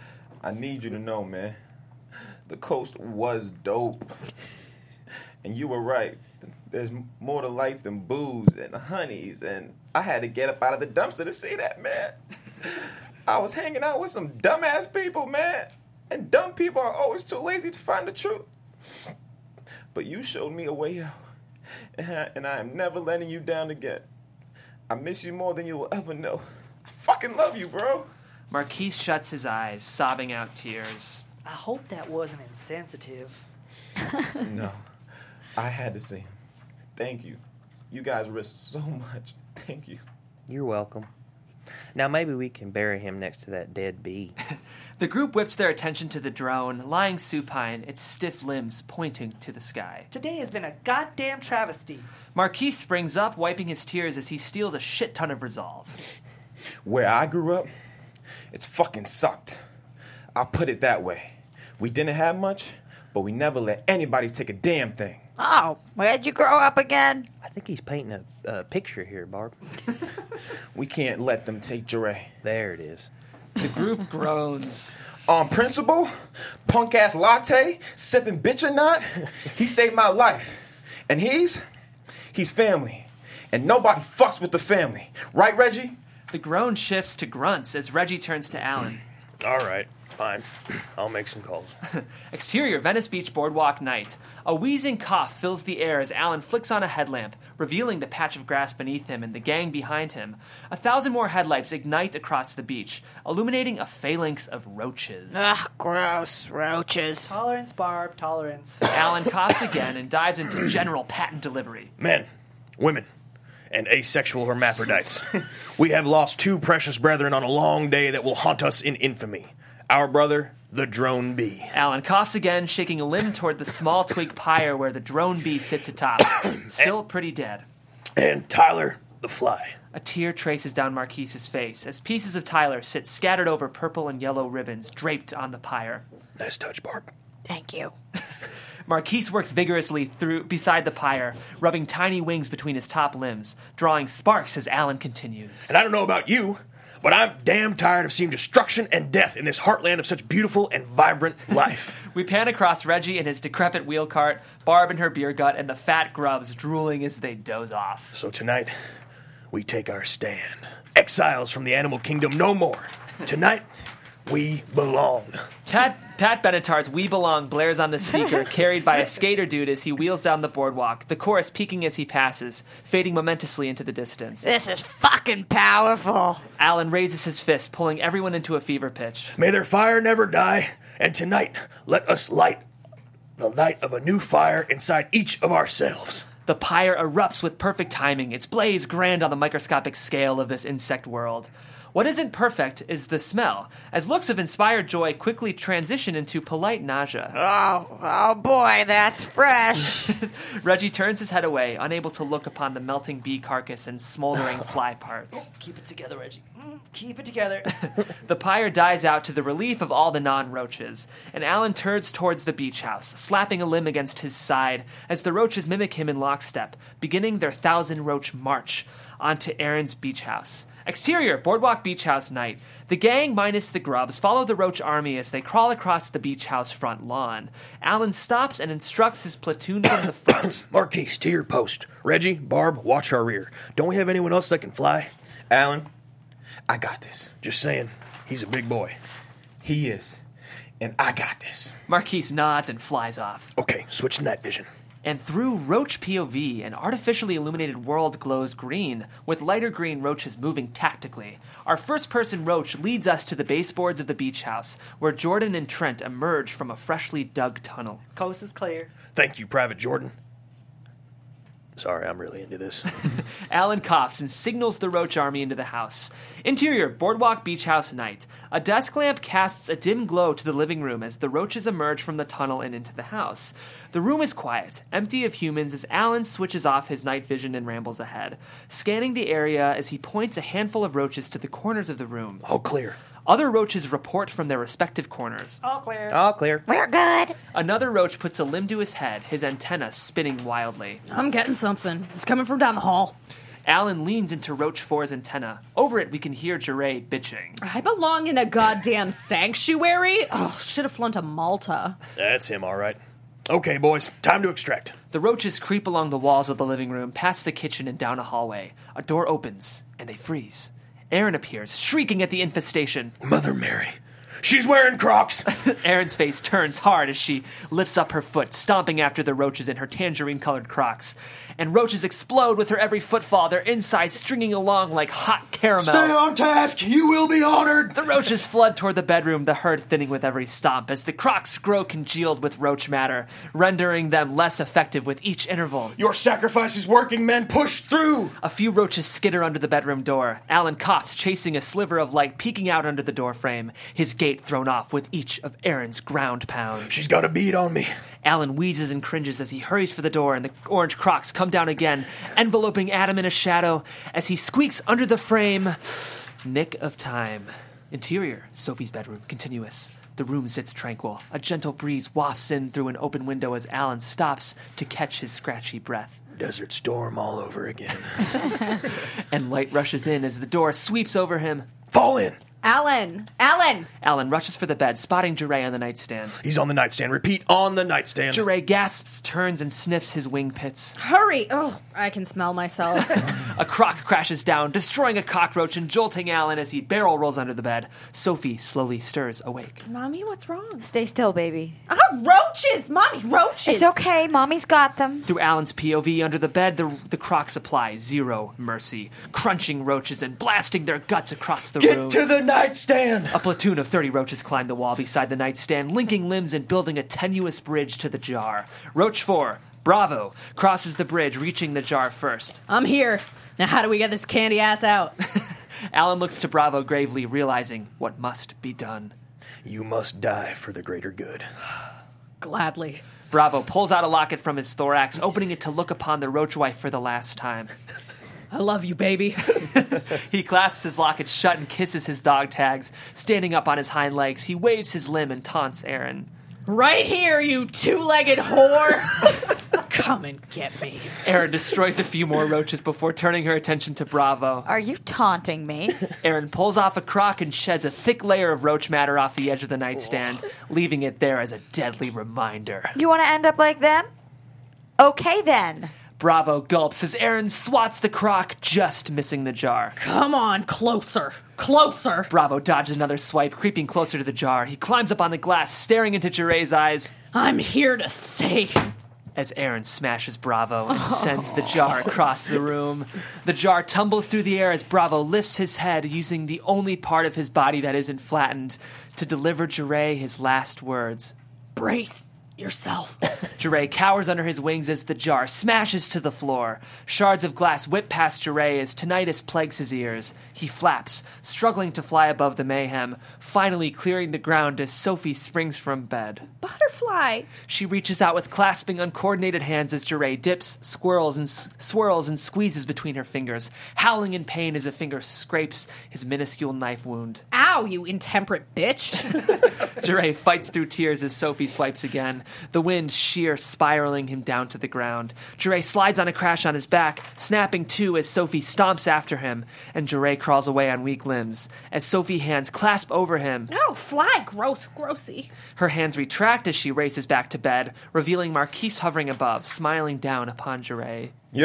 I need you to know, man. The coast was dope. And you were right. There's more to life than booze and honeys, and I had to get up out of the dumpster to see that, man. I was hanging out with some dumbass people, man. And dumb people are always too lazy to find the truth. But you showed me a way out, and I am never letting you down again. I miss you more than you will ever know. I fucking love you, bro. Marquise shuts his eyes, sobbing out tears. I hope that wasn't insensitive. No, I had to see him. Thank you. You guys risked so much. Thank you. You're welcome. Now maybe we can bury him next to that dead bee. The group whips their attention to the drone, lying supine, its stiff limbs pointing to the sky. Today has been a goddamn travesty. Marquise springs up, wiping his tears as he steals a shit ton of resolve. Where I grew up, it's fucking sucked. I'll put it that way. We didn't have much, but we never let anybody take a damn thing. Oh, where'd you grow up again? I think he's painting a picture here, Barb. We can't let them take Jure. There it is. The group groans. On principle, punk-ass latte, sipping bitch or not, he saved my life. And he's family. And nobody fucks with the family. Right, Reggie? The groan shifts to grunts as Reggie turns to Alan. All right, fine. I'll make some calls. Exterior Venice Beach Boardwalk night. A wheezing cough fills the air as Alan flicks on a headlamp, revealing the patch of grass beneath him and the gang behind him. 1,000 more headlights ignite across the beach, illuminating a phalanx of roaches. Ugh, gross. Roaches. Tolerance, Barb, tolerance. Alan coughs again and dives into general patent delivery. Men, women, and asexual hermaphrodites. We have lost 2 precious brethren on a long day that will haunt us in infamy. Our brother, the drone bee. Alan coughs again, shaking a limb toward the small twig pyre where the drone bee sits atop. Still pretty dead. And Tyler, the fly. A tear traces down Marquise's face as pieces of Tyler sit scattered over purple and yellow ribbons draped on the pyre. Nice touch, Barb. Thank you. Marquise works vigorously beside the pyre, rubbing tiny wings between his top limbs, drawing sparks as Alan continues. And I don't know about you, but I'm damn tired of seeing destruction and death in this heartland of such beautiful and vibrant life. We pan across Reggie and his decrepit wheel cart, Barb and her beer gut, and the fat grubs drooling as they doze off. So tonight, we take our stand. Exiles from the animal kingdom no more. Tonight, we belong. Pat Benatar's We Belong blares on the speaker, carried by a skater dude as he wheels down the boardwalk, the chorus peaking as he passes, fading momentously into the distance. This is fucking powerful. Alan raises his fist, pulling everyone into a fever pitch. May their fire never die, and tonight, let us light the light of a new fire inside each of ourselves. The pyre erupts with perfect timing, its blaze grand on the microscopic scale of this insect world. What isn't perfect is the smell, as looks of inspired joy quickly transition into polite nausea. Oh boy, that's fresh. Reggie turns his head away, unable to look upon the melting bee carcass and smoldering fly parts. Keep it together, Reggie. Keep it together. The pyre dies out to the relief of all the non-roaches, and Alan turns towards the beach house, slapping a limb against his side as the roaches mimic him in lockstep, beginning their 1,000-roach march onto Aaron's beach house. Exterior, Boardwalk Beach House night. The gang, minus the grubs, follow the roach army as they crawl across the beach house front lawn. Alan stops and instructs his platoon from the front. Marquise, to your post. Reggie, Barb, watch our rear. Don't we have anyone else that can fly? Alan, I got this. Just saying, he's a big boy. He is. And I got this. Marquise nods and flies off. Okay, switch to night vision. And through Roach POV, an artificially illuminated world glows green, with lighter green roaches moving tactically. Our first-person roach leads us to the baseboards of the beach house, where Jordan and Trent emerge from a freshly dug tunnel. Coast is clear. Thank you, Private Jordan. Sorry, I'm really into this. Alan coughs and signals the roach army into the house. Interior, Boardwalk Beach House night. A desk lamp casts a dim glow to the living room as the roaches emerge from the tunnel and into the house. The room is quiet, empty of humans as Alan switches off his night vision and rambles ahead, scanning the area as he points a handful of roaches to the corners of the room. All clear. Other roaches report from their respective corners. All clear. All clear. We're good. Another roach puts a limb to his head, his antenna spinning wildly. I'm getting something. It's coming from down the hall. Alan leans into Roach 4's antenna. Over it, we can hear Jeray bitching. I belong in a goddamn sanctuary? Oh, should have flown to Malta. That's him, all right. Okay, boys, time to extract. The roaches creep along the walls of the living room, past the kitchen and down a hallway. A door opens, and they freeze. Aaron appears, shrieking at the infestation. Mother Mary. She's wearing Crocs! Erin's face turns hard as she lifts up her foot, stomping after the roaches in her tangerine-colored Crocs. And roaches explode with her every footfall, their insides stringing along like hot caramel. Stay on task! You will be honored! The roaches flood toward the bedroom, the herd thinning with every stomp, as the Crocs grow congealed with roach matter, rendering them less effective with each interval. Your sacrifice is working, men! Push through! A few roaches skitter under the bedroom door. Alan coughs, chasing a sliver of light peeking out under the doorframe, his gate thrown off with each of Erin's ground pounds. She's got a bead on me. Alan wheezes and cringes as he hurries for the door, and the orange Crocs come down again, enveloping Adam in a shadow as he squeaks under the frame. Nick of time. Interior, Sophie's bedroom, continuous. The room sits tranquil. A gentle breeze wafts in through an open window as Alan stops to catch his scratchy breath. Desert Storm all over again. And light rushes in as the door sweeps over him. Fall in! Alan! Alan rushes for the bed, spotting Jeray on the nightstand. He's on the nightstand. Repeat, on the nightstand. Jeray gasps, turns, and sniffs his wing pits. Hurry! Oh, I can smell myself. A croc crashes down, destroying a cockroach and jolting Alan as he barrel rolls under the bed. Sophie slowly stirs awake. Mommy, what's wrong? Stay still, baby. Roaches! Mommy, roaches! It's okay. Mommy's got them. Through Alan's POV under the bed, the crocs apply zero mercy, crunching roaches and blasting their guts across the room. Get to the nightstand! A platoon of 30 roaches climb the wall beside the nightstand, linking limbs and building a tenuous bridge to the jar. Roach 4, Bravo, crosses the bridge, reaching the jar first. I'm here. Now how do we get this candy ass out? Alan looks to Bravo gravely, realizing what must be done. You must die for the greater good. Gladly. Bravo pulls out a locket from his thorax, opening it to look upon the roach wife for the last time. I love you, baby. He clasps his locket shut and kisses his dog tags. Standing up on his hind legs, he waves his limb and taunts Aaron. Right here, you two-legged whore! Come and get me. Erin destroys a few more roaches before turning her attention to Bravo. Are you taunting me? Erin pulls off a crock and sheds a thick layer of roach matter off the edge of the nightstand, leaving it there as a deadly reminder. You want to end up like them? Okay, then. Bravo gulps as Erin swats the crock, just missing the jar. Come on, closer. Closer. Bravo dodges another swipe, creeping closer to the jar. He climbs up on the glass, staring into Jaray's eyes. I'm here to save. As Erin smashes Bravo and sends the jar across the room. The jar tumbles through the air as Bravo lifts his head, using the only part of his body that isn't flattened, to deliver Jaray his last words. Brace yourself. Jaray cowers under his wings as the jar smashes to the floor. Shards of glass whip past Jaray as tinnitus plagues his ears. He flaps, struggling to fly above the mayhem, finally clearing the ground as Sophie springs from bed. Butterfly. She reaches out with clasping, uncoordinated hands as Jaray dips, swirls, and squeezes between her fingers, howling in pain as a finger scrapes his minuscule knife wound. Ow, you intemperate bitch. Jaray fights through tears as Sophie swipes again, the wind sheer spiraling him down to the ground. Jaray slides on a crash on his back, snapping to as Sophie stomps after him, and Jaray crawls away on weak limbs, as Sophie's hands clasp over him. No, fly, grossy. Her hands retract as she races back to bed, revealing Marquise hovering above, smiling down upon Jaray. Yo,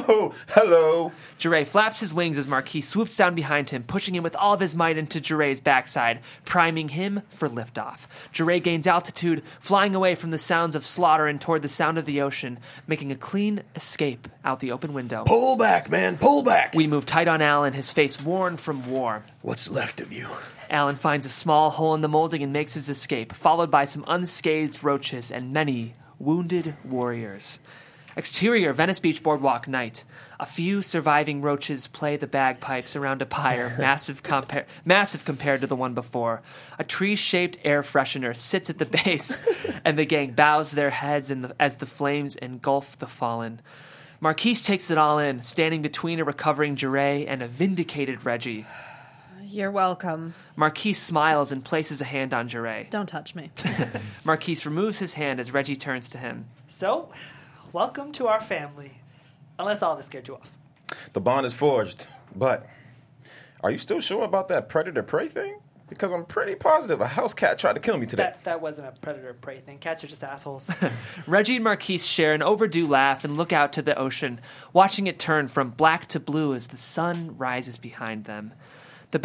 hello. Jaray flaps his wings as Marquise swoops down behind him, pushing him with all of his might into Jaray's backside, priming him for liftoff. Jaray gains altitude, flying away from the sounds of slaughter and toward the sound of the ocean, making a clean escape out the open window. Pull back, man, pull back. We move tight on Alan, his face worn from war. What's left of you? Alan finds a small hole in the molding and makes his escape, followed by some unscathed roaches and many wounded warriors. Exterior, Venice Beach Boardwalk night. A few surviving roaches play the bagpipes around a pyre, massive compared to the one before. A tree-shaped air freshener sits at the base, and the gang bows their heads as the flames engulf the fallen. Marquise takes it all in, standing between a recovering Jaray and a vindicated Reggie. You're welcome. Marquise smiles and places a hand on Jaray. Don't touch me. Marquise removes his hand as Reggie turns to him. So, welcome to our family. Unless all this scared you off. The bond is forged, but are you still sure about that predator-prey thing? Because I'm pretty positive a house cat tried to kill me today. That wasn't a predator-prey thing. Cats are just assholes. Reggie and Marquise share an overdue laugh and look out to the ocean, watching it turn from black to blue as the sun rises behind them. The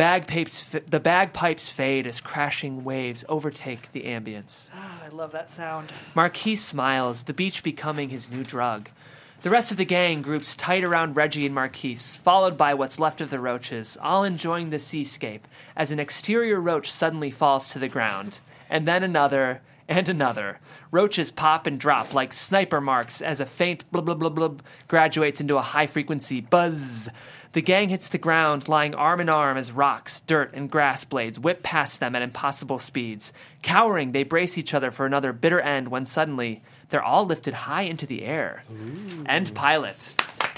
bagpipes fade as crashing waves overtake the ambience. I love that sound. Marquise smiles, the beach becoming his new drug. The rest of the gang groups tight around Reggie and Marquise, followed by what's left of the roaches, all enjoying the seascape, as an exterior roach suddenly falls to the ground. And then another, and another. Roaches pop and drop like sniper marks as a faint blub blub blub blub graduates into a high-frequency buzz. The gang hits the ground, lying arm in arm as rocks, dirt, and grass blades whip past them at impossible speeds. Cowering, they brace each other for another bitter end when suddenly they're all lifted high into the air. Ooh. End pilot.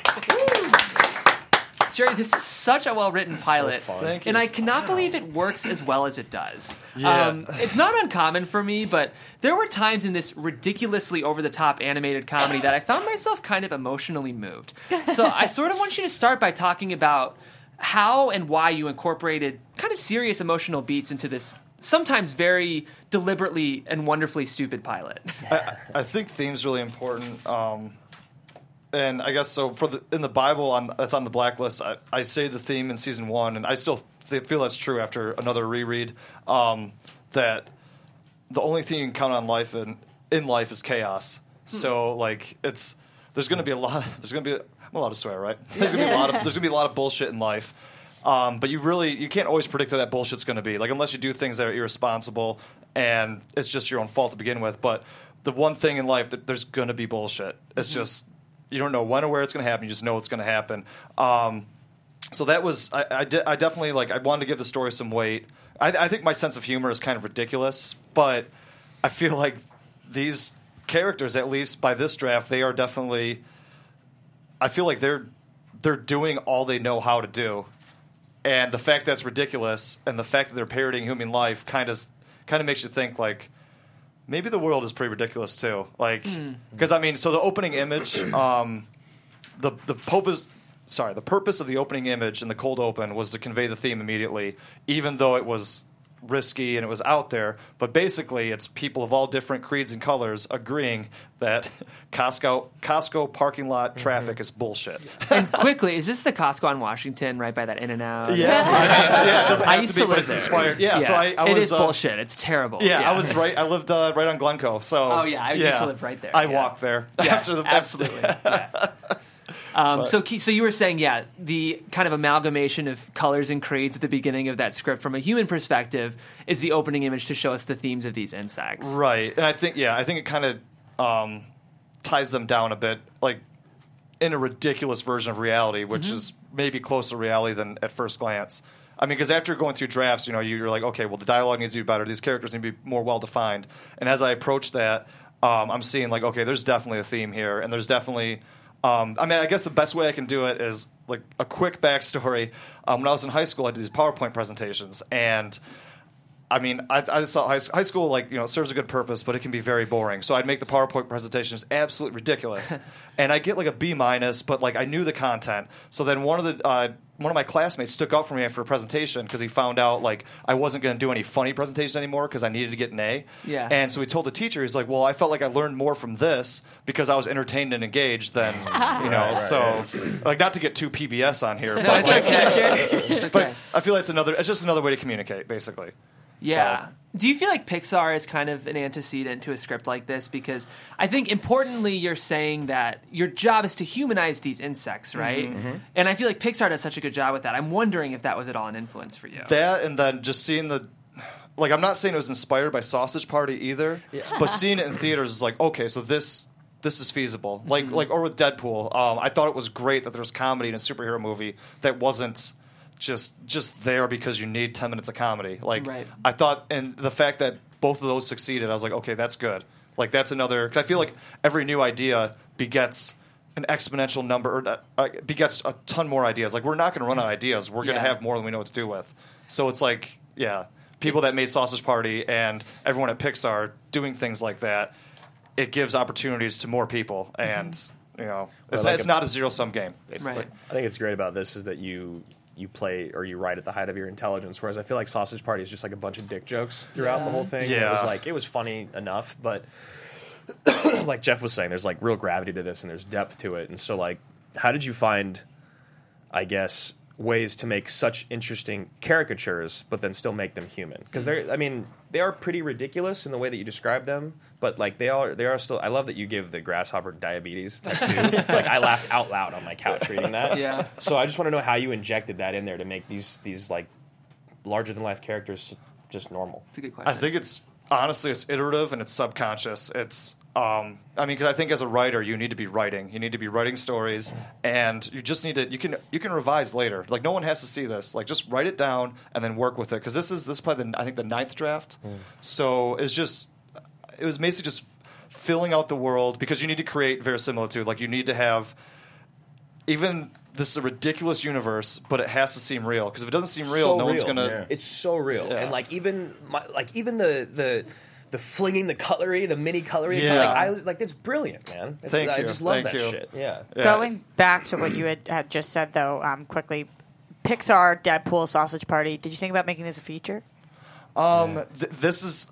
Jerry, this is such a well-written pilot. So Thank you. And I cannot believe it works as well as it does. Yeah. It's not uncommon for me, but there were times in this ridiculously over-the-top animated comedy that I found myself kind of emotionally moved. So I sort of want you to start by talking about how and why you incorporated kind of serious emotional beats into this sometimes very deliberately and wonderfully stupid pilot. I think theme's really important. And I guess so. In the Bible, that's on the blacklist. I say the theme in season 1, and I still feel that's true after another reread. That the only thing you can count on in life is chaos. So like there's going to be a lot. I'm allowed to swear, right? There's going to be a lot of bullshit in life. But you can't always predict what that bullshit's going to be. Like unless you do things that are irresponsible and it's just your own fault to begin with. But the one thing in life that there's going to be bullshit. It's just. You don't know when or where it's going to happen. You just know it's going to happen. So that was I definitely I wanted to give the story some weight. I think my sense of humor is kind of ridiculous, but I feel like these characters, at least by this draft, they are definitely. I feel like they're doing all they know how to do, and the fact that's ridiculous, and the fact that they're parodying human life, kind of makes you think like. maybe the world is pretty ridiculous too. Like, because I mean, so the opening image, the purpose of the opening image in the cold open was to convey the theme immediately, even though it was risky and it was out there. But basically, it's people of all different creeds and colors agreeing that Costco parking lot traffic is bullshit. And quickly, is this the Costco on Washington, right by that In-N-Out? Yeah, it doesn't I have used to be, to but live it's there. inspired. Yeah, so I it was, is bullshit. It's terrible. Yeah, I was right. I lived right on Glencoe. So Oh, yeah, I used to live right there. I Yeah. walked there Yeah, after the absolutely. Yeah. So you were saying, the kind of amalgamation of colors and creeds at the beginning of that script from a human perspective is the opening image to show us the themes of these insects. Right, and I think it kind of ties them down a bit, like in a ridiculous version of reality, which is maybe closer to reality than at first glance. I mean, because after going through drafts, you're like, okay, well, the dialogue needs to be better. These characters need to be more well-defined. And as I approach that, I'm seeing, like, okay, there's definitely a theme here, and there's definitely... I guess the best way I can do it is like a quick backstory. When I was in high school, I did these PowerPoint presentations, and I mean, I just thought high school, like, serves a good purpose, but it can be very boring. So I'd make the PowerPoint presentations absolutely ridiculous, and I get like a B-, but like I knew the content. So then one of my classmates stuck up for me after a presentation because he found out like I wasn't going to do any funny presentations anymore because I needed to get an A. Yeah. And so he told the teacher, he's like, well, I felt like I learned more from this because I was entertained and engaged than, so like, not to get too PBS on here, but, like, It's okay. but I feel like it's just another way to communicate, basically. Yeah. So. Do you feel like Pixar is kind of an antecedent to a script like this? Because I think importantly, you're saying that your job is to humanize these insects, right? And I feel like Pixar does such a good job with that. I'm wondering if that was at all an influence for you. That, and then just seeing like, I'm not saying it was inspired by Sausage Party either, but seeing it in theaters is like, okay, so this is feasible. Like, or with Deadpool, I thought it was great that there was comedy in a superhero movie that wasn't just there because you need 10 minutes of comedy. Like, right. I thought, and the fact that both of those succeeded, I was like, okay, that's good. Like, that's another, because I feel like every new idea begets an exponential number, or begets a ton more ideas. Like, we're not going to run out of ideas. We're going to have more than we know what to do with. So it's like, people that made Sausage Party and everyone at Pixar doing things like that, it gives opportunities to more people. And, it's not a zero-sum game, basically. Right. I think it's great about this is that you play or you write at the height of your intelligence, whereas I feel like Sausage Party is just like a bunch of dick jokes throughout the whole thing. Yeah. It was funny enough, but like Jeff was saying, there's like real gravity to this and there's depth to it. And so, like, how did you find, I guess, ways to make such interesting caricatures, but then still make them human? Because they are pretty ridiculous in the way that you describe them, but like they are still. I love that you give the grasshopper diabetes type 2. Like, I laughed out loud on my couch reading that. Yeah. So I just want to know how you injected that in there to make these like larger than life characters just normal. That's a good question. I think it's iterative and it's subconscious. It's because I think as a writer you need to be writing. You need to be writing stories, and you just need to. You can revise later. Like, no one has to see this. Like, just write it down and then work with it. Because this is probably I think the 9th draft. So it was basically just filling out the world, because you need to create verisimilitude. Like, you need to have even. This is a ridiculous universe, but it has to seem real. Because if it doesn't seem real, no one's gonna. Yeah. It's so real, Yeah. and like even the flinging the cutlery, the mini cutlery. Yeah. It's brilliant, man. Thank I you. just love Thank that you. shit. Yeah. Going back to what you had just said, though, quickly, Pixar, Deadpool, Sausage Party. Did you think about making this a feature? This is.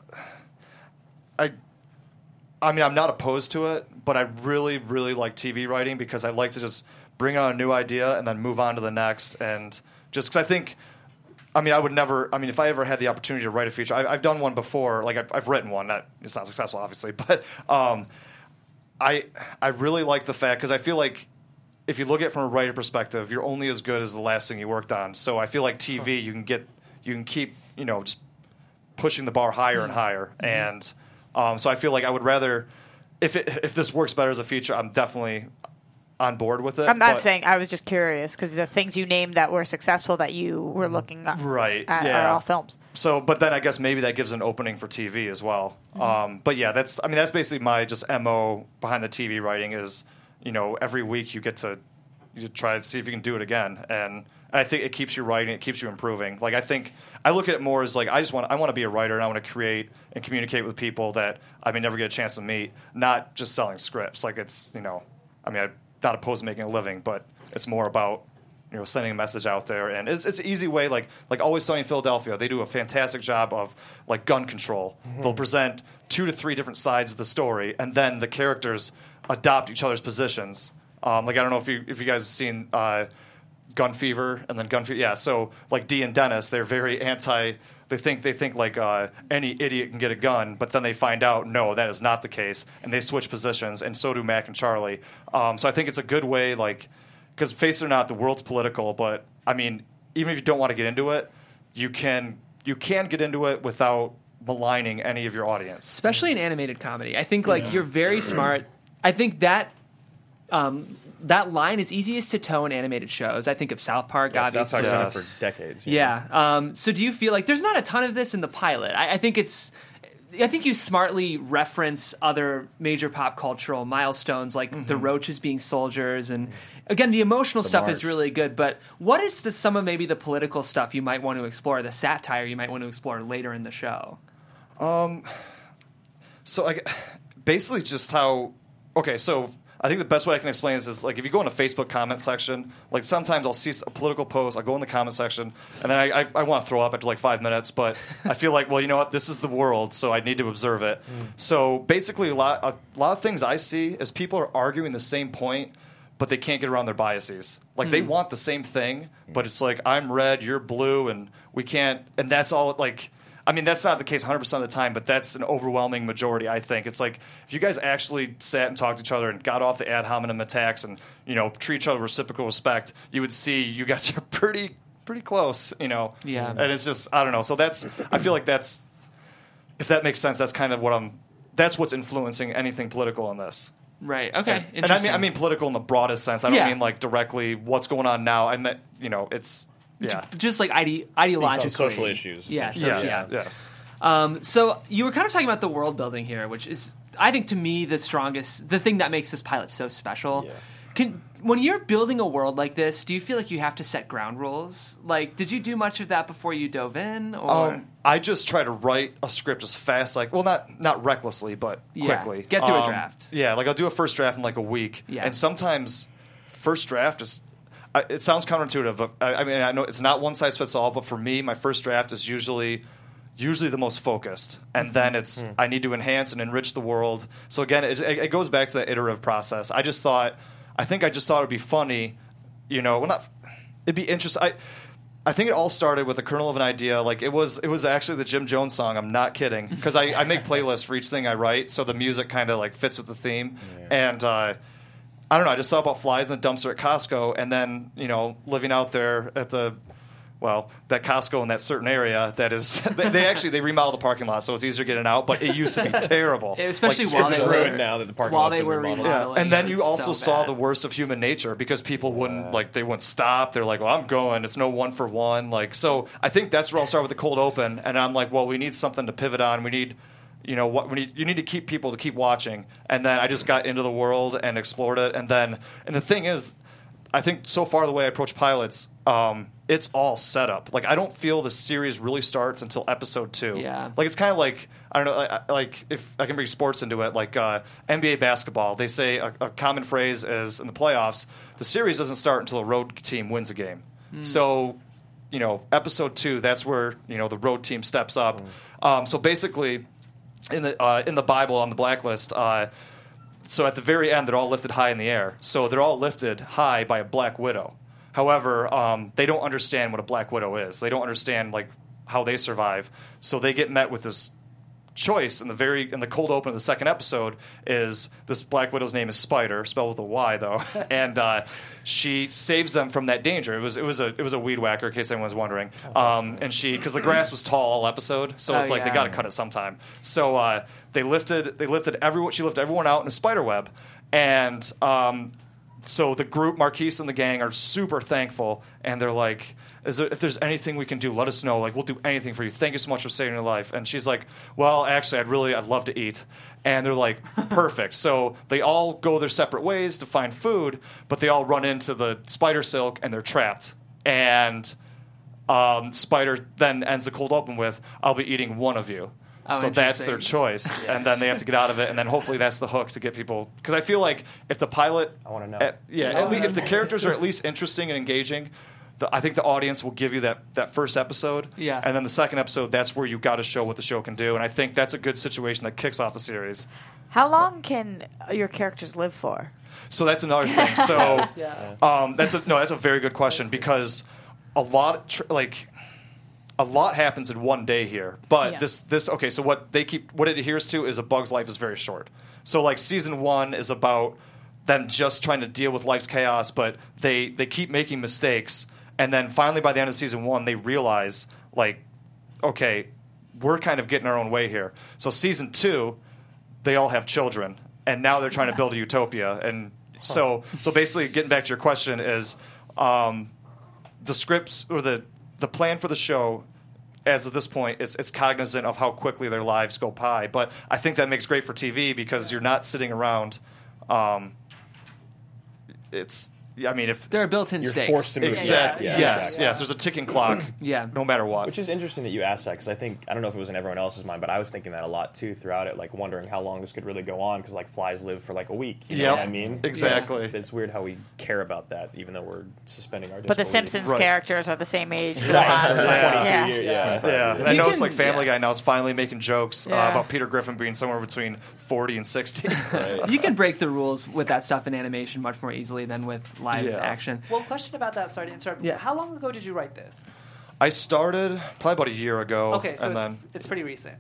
I'm not opposed to it, but I really, really like TV writing because I like to just bring out a new idea and then move on to the next. And just because I think, I would never, if I ever had the opportunity to write a feature, I've done one before. Like, I've written one. It's not successful, obviously, but I really like the fact, because I feel like if you look at it from a writer perspective, you're only as good as the last thing you worked on. So I feel like TV, you can keep, just pushing the bar higher and higher. And so I feel like I would rather, if this works better as a feature, I'm definitely on board with it. I'm not saying. I was just curious because the things you named that were successful that you were looking at, are all films. So, but then I guess maybe that gives an opening for TV as well. But yeah, that's basically my just MO behind the TV writing is, every week you get to you try to see if you can do it again. And I think it keeps you writing, it keeps you improving. Like I look at it more as like I want to be a writer and I want to create and communicate with people that I may never get a chance to meet, not just selling scripts. Like it's I'm not opposed to making a living, but it's more about sending a message out there, and it's an easy way. Like Always Sunny in Philadelphia, they do a fantastic job of like gun control. They'll present 2 to 3 different sides of the story, and then the characters adopt each other's positions. Like I don't know if you guys have seen Gun Fever and then Gun Fever. Yeah, so like Dee and Dennis, they're very anti. They think like any idiot can get a gun, but then they find out no, that is not the case, and they switch positions, and so do Mac and Charlie. So I think it's a good way, like. Because face it or not, the world's political, but I mean, even if you don't want to get into it, you can get into it without maligning any of your audience. Especially in animated comedy. I think like you're very smart. I think that that line is easiest to toe in animated shows. I think of South Park, obviously. South Park's done it for decades. Yeah. So do you feel like there's not a ton of this in the pilot? I think you smartly reference other major pop cultural milestones like the Roaches being soldiers, and again, the emotional stuff is really good. But what is some of maybe the political stuff you might want to explore, the satire you might want to explore later in the show? So basically just how. Okay, so I think the best way I can explain this is like if you go in a Facebook comment section, like sometimes I'll see a political post, I'll go in the comment section, and then I want to throw up after like 5 minutes, but I feel like, well, you know what, this is the world, so I need to observe it. So basically a lot of things I see is people are arguing the same point, but they can't get around their biases. Like they want the same thing, but it's like I'm red, you're blue, and we can't, and that's all like. I mean, that's not the case 100% of the time, but that's an overwhelming majority, I think. It's like if you guys actually sat and talked to each other and got off the ad hominem attacks and, treat each other with reciprocal respect, you would see you guys are pretty close, Yeah. And it's just, I don't know. So I feel like that's, if that makes sense, that's kind of that's what's influencing anything political in this. Right. Okay. And I mean political in the broadest sense. I don't mean like directly what's going on now. I meant, it's... Yeah. Just like ideologically. Social issues. Yeah. Yes. So you were kind of talking about the world building here, which is, I think, to me, the thing that makes this pilot so special. Yeah. When you're building a world like this, do you feel like you have to set ground rules? Like, did you do much of that before you dove in? Or? I just try to write a script as fast, not recklessly, but quickly. Get through a draft. Yeah, like I'll do a first draft in like a week. Yeah. And sometimes first draft is... it sounds counterintuitive, but I mean, I know it's not one size fits all, but for me, my first draft is usually the most focused. And then it's, I need to enhance and enrich the world. So again, it goes back to that iterative process. I think I just thought it would be funny, it'd be interesting. I think it all started with a kernel of an idea. Like it was actually the Jim Jones song. I'm not kidding. Because I make playlists for each thing I write. So the music kind of like fits with the theme. Yeah. And, I don't know. I just saw about flies in the dumpster at Costco, and then living out there at that Costco in that certain area that is they remodeled the parking lot, so it's easier getting out. But it used to be terrible, especially while they were now that the parking lot's been remodeled. Yeah. And then you also saw the worst of human nature because people wouldn't stop. They're like, well, I'm going. It's no 1 for 1. So I think that's where I'll start with the cold open, and I'm like, well, we need something to pivot on. We need. You need to keep people to keep watching. And then I just got into the world and explored it. And the thing is, I think so far the way I approach pilots, it's all set up. Like I don't feel the series really starts until episode 2. Yeah. Like it's kind of like, I don't know, like if I can bring sports into it, like NBA basketball, they say a common phrase is in the playoffs, the series doesn't start until a road team wins a game. So, episode 2, that's where, the road team steps up. So basically... In the Bible on the blacklist, so at the very end they're all lifted high in the air. So they're all lifted high by a black widow. However, they don't understand what a black widow is. They don't understand how they survive. So they get met with this choice in the cold open of the second episode is this black widow's name is Spider, spelled with a Y though, and she saves them from that danger. It was a weed whacker, in case anyone's wondering. And because the grass was tall all episode, so it's they got to cut it sometime. So she lifted everyone out in a spider web, and so the group, Marquise and the gang, are super thankful, and they're like, if there's anything we can do, let us know. Like, we'll do anything for you. Thank you so much for saving your life. And she's like, well, actually, I'd love to eat. And they're like, perfect. So they all go their separate ways to find food, but they all run into the spider silk, and they're trapped. And Spider then ends the cold open with, I'll be eating one of you. Oh, so that's their choice, and then they have to get out of it, and then hopefully that's the hook to get people. Because I feel like if the pilot, I want to know. if the characters are at least interesting and engaging, I think the audience will give you that first episode. Yeah. And then the second episode, that's where you got to show what the show can do, and I think that's a good situation that kicks off the series. How long can your characters live for? So that's another thing. So that's a very good question because a lot happens in one day here, but this okay. So what it adheres to is A Bug's Life is very short. So like season 1 is about them just trying to deal with life's chaos, but they keep making mistakes, and then finally by the end of season 1 they realize like, okay, we're kind of getting our own way here. So season 2, they all have children, and now they're trying to build a utopia, and so basically getting back to your question is the scripts or the plan for the show, as of this point, it's cognizant of how quickly their lives go by. But I think that makes great for TV because you're not sitting around. If there are built-in stakes, you're forced to move. Exactly. Yes. There's a ticking clock. No matter what. Which is interesting that you asked that because I don't know if it was in everyone else's mind, but I was thinking that a lot too throughout it, like wondering how long this could really go on because like flies live for like a week. You know what I mean? Exactly. Yeah. It's weird how we care about that, even though we're suspending our. But the Simpsons characters are the same age. 22 years. Yeah. And I know it's like Family Guy now is finally making jokes about Peter Griffin being somewhere between 40 and 60. You can break the rules with that stuff in animation much more easily than with live action. Well, question about that. Sorry to interrupt. Yeah. How long ago did you write this? I started probably about a year ago. Okay, so and it's pretty recent.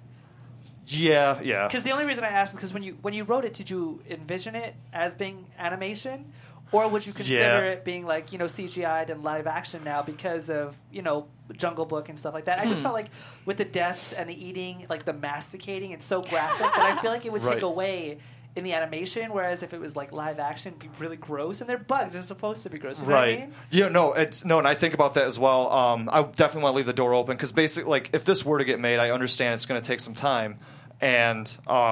Yeah. Because the only reason I asked is because when you wrote it, did you envision it as being animation, or would you consider it being like CGI'd and live action now because of Jungle Book and stuff like that? I just felt like with the deaths and the eating, like the masticating, it's so graphic that I feel like it would take away in the animation, whereas if it was like live action, it'd be really gross. And they're bugs; they're supposed to be gross. You know what I mean? Yeah, no, and I think about that as well. I definitely want to leave the door open because basically, like, if this were to get made, I understand it's going to take some time, and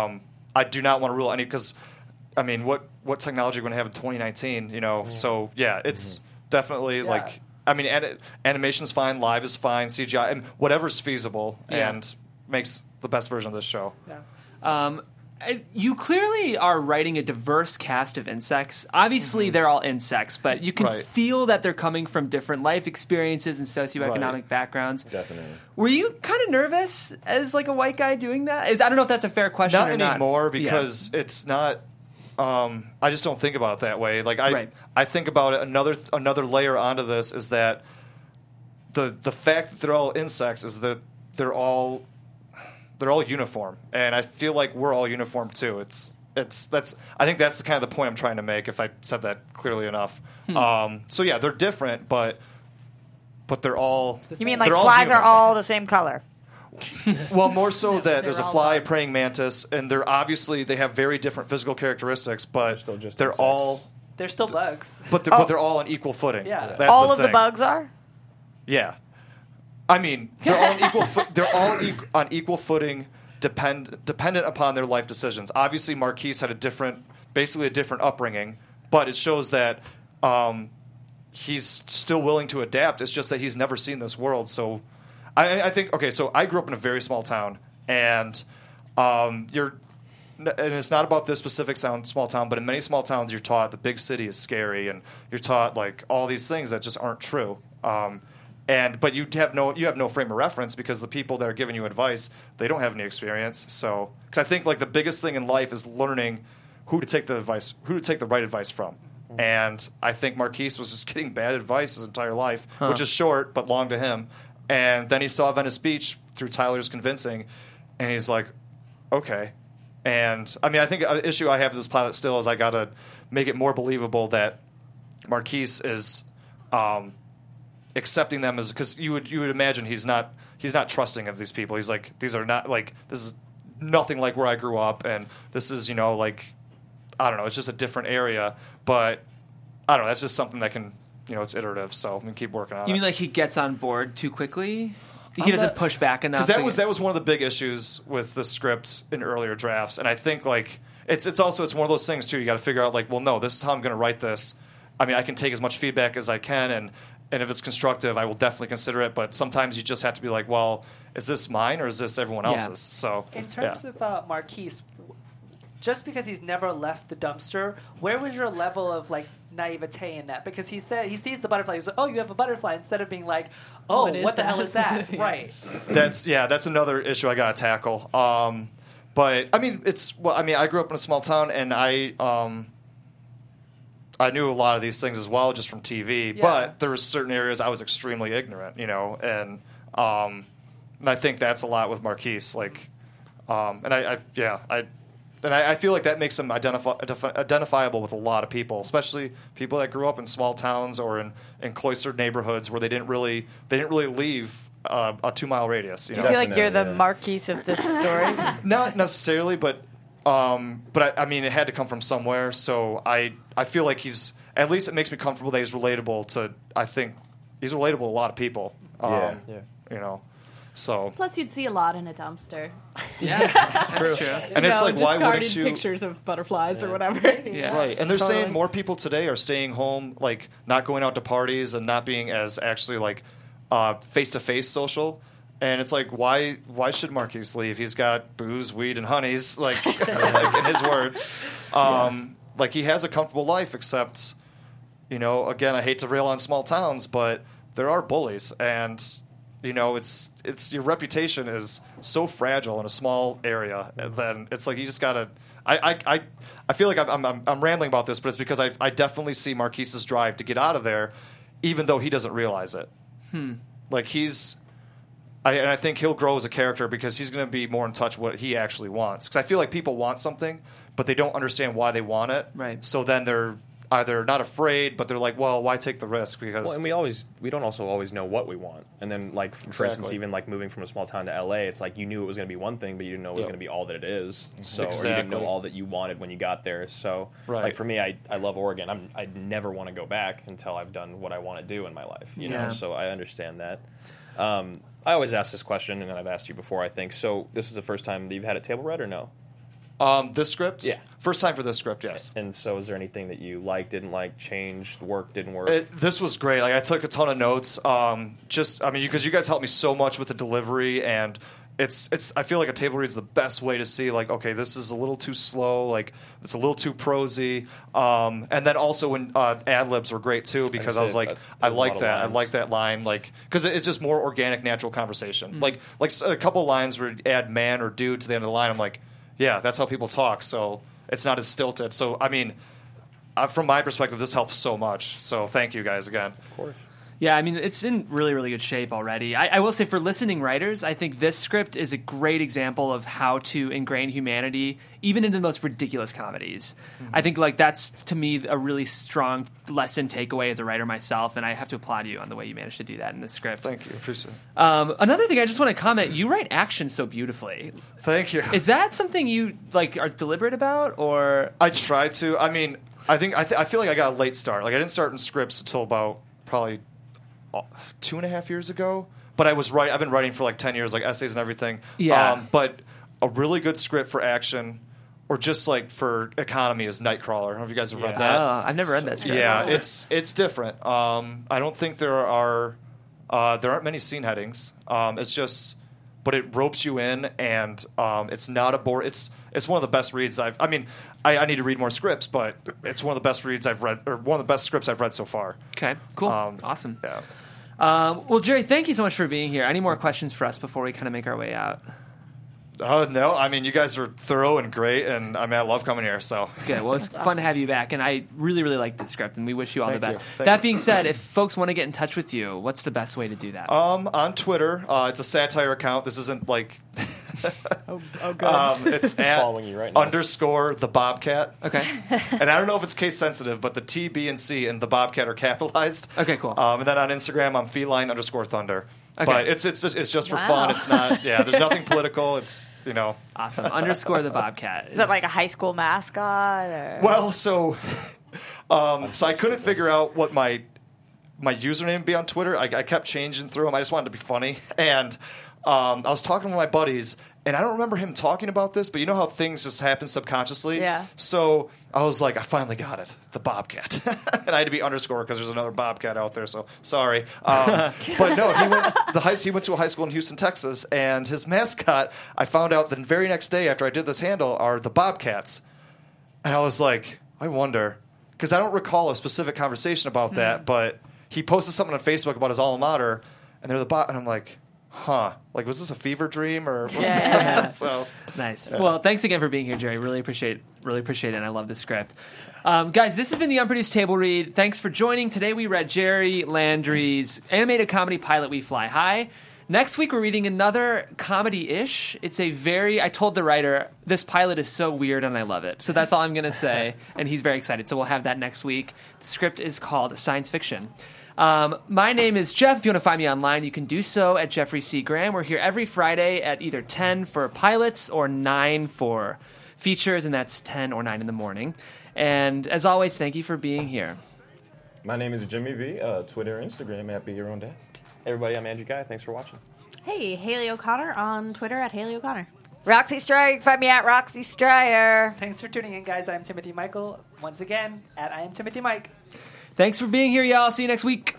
I do not want to rule any because, I mean, what technology are we going to have in 2019? So yeah, it's definitely like, I mean, animation's fine, live is fine, CGI, and whatever's feasible and makes the best version of this show. Yeah. You clearly are writing a diverse cast of insects. Obviously, they're all insects, but you can feel that they're coming from different life experiences and socioeconomic backgrounds. Definitely. Were you kind of nervous as like a white guy doing that? I don't know if that's a fair question Not or not. anymore because it's not. I just don't think about it that way. Like I think about it. Another layer onto this is that the fact that they're all insects is that they're all uniform, and I feel like we're all uniform too. I think that's the kind of the point I'm trying to make. If I said that clearly enough. So yeah, they're different, but they're all. You mean like flies are all the same color? Well, more so that there's a fly, a praying mantis, and they have very different physical characteristics, but they're still bugs. But they're all on equal footing. Yeah, that's all the of thing. the bugs are. Yeah. I mean, they're all on equal. They're all on equal footing, dependent upon their life decisions. Obviously, Marquise had basically a different upbringing, but it shows that he's still willing to adapt. It's just that he's never seen this world. So, I think So I grew up in a very small town, and and it's not about this specific small town, but in many small towns, you're taught the big city is scary, and you're taught like all these things that just aren't true. But you have no frame of reference because the people that are giving you advice, they don't have any experience. So, because I think like the biggest thing in life is learning who to take the right advice from. And I think Marquise was just getting bad advice his entire life, which is short but long to him. And then he saw Venice Beach through Tyler's convincing, and he's like, okay. And I mean, I think an issue I have with this pilot still is I got to make it more believable that Marquise is. Accepting them as because you would imagine he's not trusting of these people. He's like, these are not like, this is nothing like where I grew up, and this is like, I don't know, it's just a different area. But I don't know. That's just something that can, it's iterative. So we can keep working on it. You mean like he gets on board too quickly? He doesn't push back enough? Because that was one of the big issues with the script in earlier drafts. And I think, like, it's one of those things, too. You got to figure out, like, well, no, this is how I'm going to write this. I mean, I can take as much feedback as I can, and if it's constructive, I will definitely consider it. But sometimes you just have to be like, well, is this mine or is this everyone else's? So in terms of Marquise, just because he's never left the dumpster, where was your level of like naivete in that? Because he sees the butterfly, he's like, oh, you have a butterfly, instead of being like, oh, what the hell is that? Right. That's another issue I got to tackle. But I mean, I grew up in a small town, and I knew a lot of these things as well, just from TV. Yeah. But there were certain areas I was extremely ignorant, and I think that's a lot with Marquise. Like, and I feel like that makes him identifiable with a lot of people, especially people that grew up in small towns or in cloistered neighborhoods where they didn't really leave a 2-mile radius. Do you feel like you're the Marquise of this story? Not necessarily, but I mean, it had to come from somewhere. So I feel like at least it makes me comfortable that he's relatable to. I think he's relatable to a lot of people. So plus you'd see a lot in a dumpster. Yeah, that's true. And it's like, why wouldn't you? Pictures of butterflies or whatever. Yeah. Right, and they're saying more people today are staying home, like not going out to parties and not being as actually like face-to-face social. And it's like, why should Marquise leave? He's got booze, weed, and honeys, like in his words. Like he has a comfortable life, except, again, I hate to rail on small towns, but there are bullies, and it's your reputation is so fragile in a small area. And then it's like you just gotta. I feel like I'm rambling about this, but it's because I definitely see Marquise's drive to get out of there, even though he doesn't realize it. Like and I think he'll grow as a character because he's going to be more in touch with what he actually wants. Because I feel like people want something, but they don't understand why they want it. Right. So then they're either not afraid, but they're like, well, why take the risk? Because and we don't also always know what we want. And then, like, for instance, even like moving from a small town to LA, it's like you knew it was going to be one thing, but you didn't know it was going to be all that it is. So or you didn't know all that you wanted when you got there. So, like for me, I love Oregon. I never want to go back until I've done what I want to do in my life. You know, so I understand that. I always ask this question, and I've asked you before, I think. So this is the first time that you've had a table read, or no? This script? Yeah. First time for this script, yes. And so is there anything that you liked, didn't like, changed, worked, didn't work? This was great. Like, I took a ton of notes. Because you guys helped me so much with the delivery, and I feel like a table read is the best way to see, like, okay, this is a little too slow, like, it's a little too prosy. And then also when ad-libs were great, too, because I was like, I like that. I like that line, like, because it's just more organic, natural conversation. Like a couple lines where you add man or dude to the end of the line, I'm like, yeah, that's how people talk, so it's not as stilted. So, I mean, from my perspective, this helps so much. So thank you guys again. Of course. Yeah, I mean, it's in really, really good shape already. I will say for listening writers, I think this script is a great example of how to ingrain humanity even into the most ridiculous comedies. Mm-hmm. I think like that's, to me, a really strong lesson takeaway as a writer myself, and I have to applaud you on the way you managed to do that in this script. Thank you. Appreciate it. Another thing I just want to comment, you write action so beautifully. Thank you. Is that something you like are deliberate about, or? I try to. I mean, I feel like I got a late start. Like I didn't start in scripts until about probably 2.5 years ago, but I've been writing for like 10 years, like essays and everything. Yeah. But a really good script for action, or just like for economy, is Nightcrawler. I don't know if you guys have read that. I've never read that script. Yeah, it's different. I don't think there aren't many scene headings. It's just, but it ropes you in, and it's not a bore. It's one of the best reads I need to read more scripts, but it's one of the best reads I've read, or one of the best scripts I've read so far. Okay, cool, awesome. Yeah. Well, Jerry, thank you so much for being here. Any more questions for us before we kind of make our way out? Oh, no. I mean, you guys are thorough and great, and I love coming here. So good. Well, it's fun to have you back, and I really, really like this script, and we wish you all the best. Thank that being said, if folks want to get in touch with you, what's the best way to do that? On Twitter, it's a satire account. This isn't like... good. It's at following you right now. _ the Bobcat. Okay. And I don't know if it's case sensitive, but the T, B, and C in the Bobcat are capitalized. Okay, cool. And then on Instagram, I'm feline _ thunder. Okay. But it's just for fun. It's not. Yeah, there's nothing political. It's awesome. _ the Bobcat. Is that like a high school mascot? Or? Well, so So I couldn't figure out what my username would be on Twitter. I kept changing through them. I just wanted to be funny. And I was talking with my buddies, and I don't remember him talking about this, but you know how things just happen subconsciously? Yeah. So I was like, I finally got it. The Bobcat. And I had to be underscore because there's another Bobcat out there, so sorry. But no, he went to a high school in Houston, Texas, and his mascot, I found out the very next day after I did this handle, are the Bobcats. And I was like, I wonder, because I don't recall a specific conversation about that, but he posted something on Facebook about his alma mater, and they're the and I'm like, huh, like, was this a fever dream or? Yeah. So nice. Yeah. Well, thanks again for being here, Jerry. Really appreciate it, and I love this script. Guys, this has been the Unproduced Table Read. Thanks for joining. Today we read Jerry Landry's animated comedy pilot, We Fly High. Next week we're reading another comedy-ish. I told the writer, this pilot is so weird and I love it. So that's all I'm going to say, and he's very excited. So we'll have that next week. The script is called Science Fiction. My name is Jeff. If you want to find me online, you can do so at Jeffrey C. Graham. We're here every Friday at either 10 for pilots or 9 for features, and that's 10 or 9 in the morning. And as always, thank you for being here. My name is Jimmy V. Twitter and Instagram at Be Your Own Dad. Everybody, I'm Andrew Guy. Thanks for watching. Hey, Haley O'Connor on Twitter at Haley O'Connor. Roxy Stryer, you can find me at Roxy Stryer. Thanks for tuning in, guys. I'm Timothy Michael. Once again, at I Am Timothy Mike. Thanks for being here, y'all. See you next week.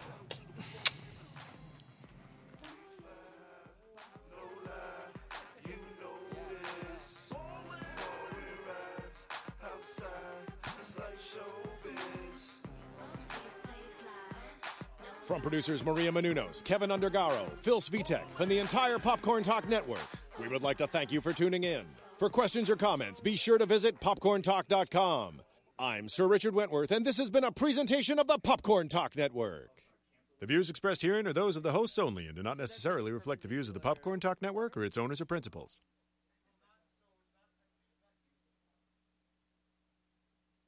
From producers Maria Menounos, Kevin Undergaro, Phil Svitek, and the entire Popcorn Talk Network, we would like to thank you for tuning in. For questions or comments, be sure to visit popcorntalk.com. I'm Sir Richard Wentworth, and this has been a presentation of the Popcorn Talk Network. The views expressed herein are those of the hosts only and do not necessarily reflect the views of the Popcorn Talk Network or its owners or principals.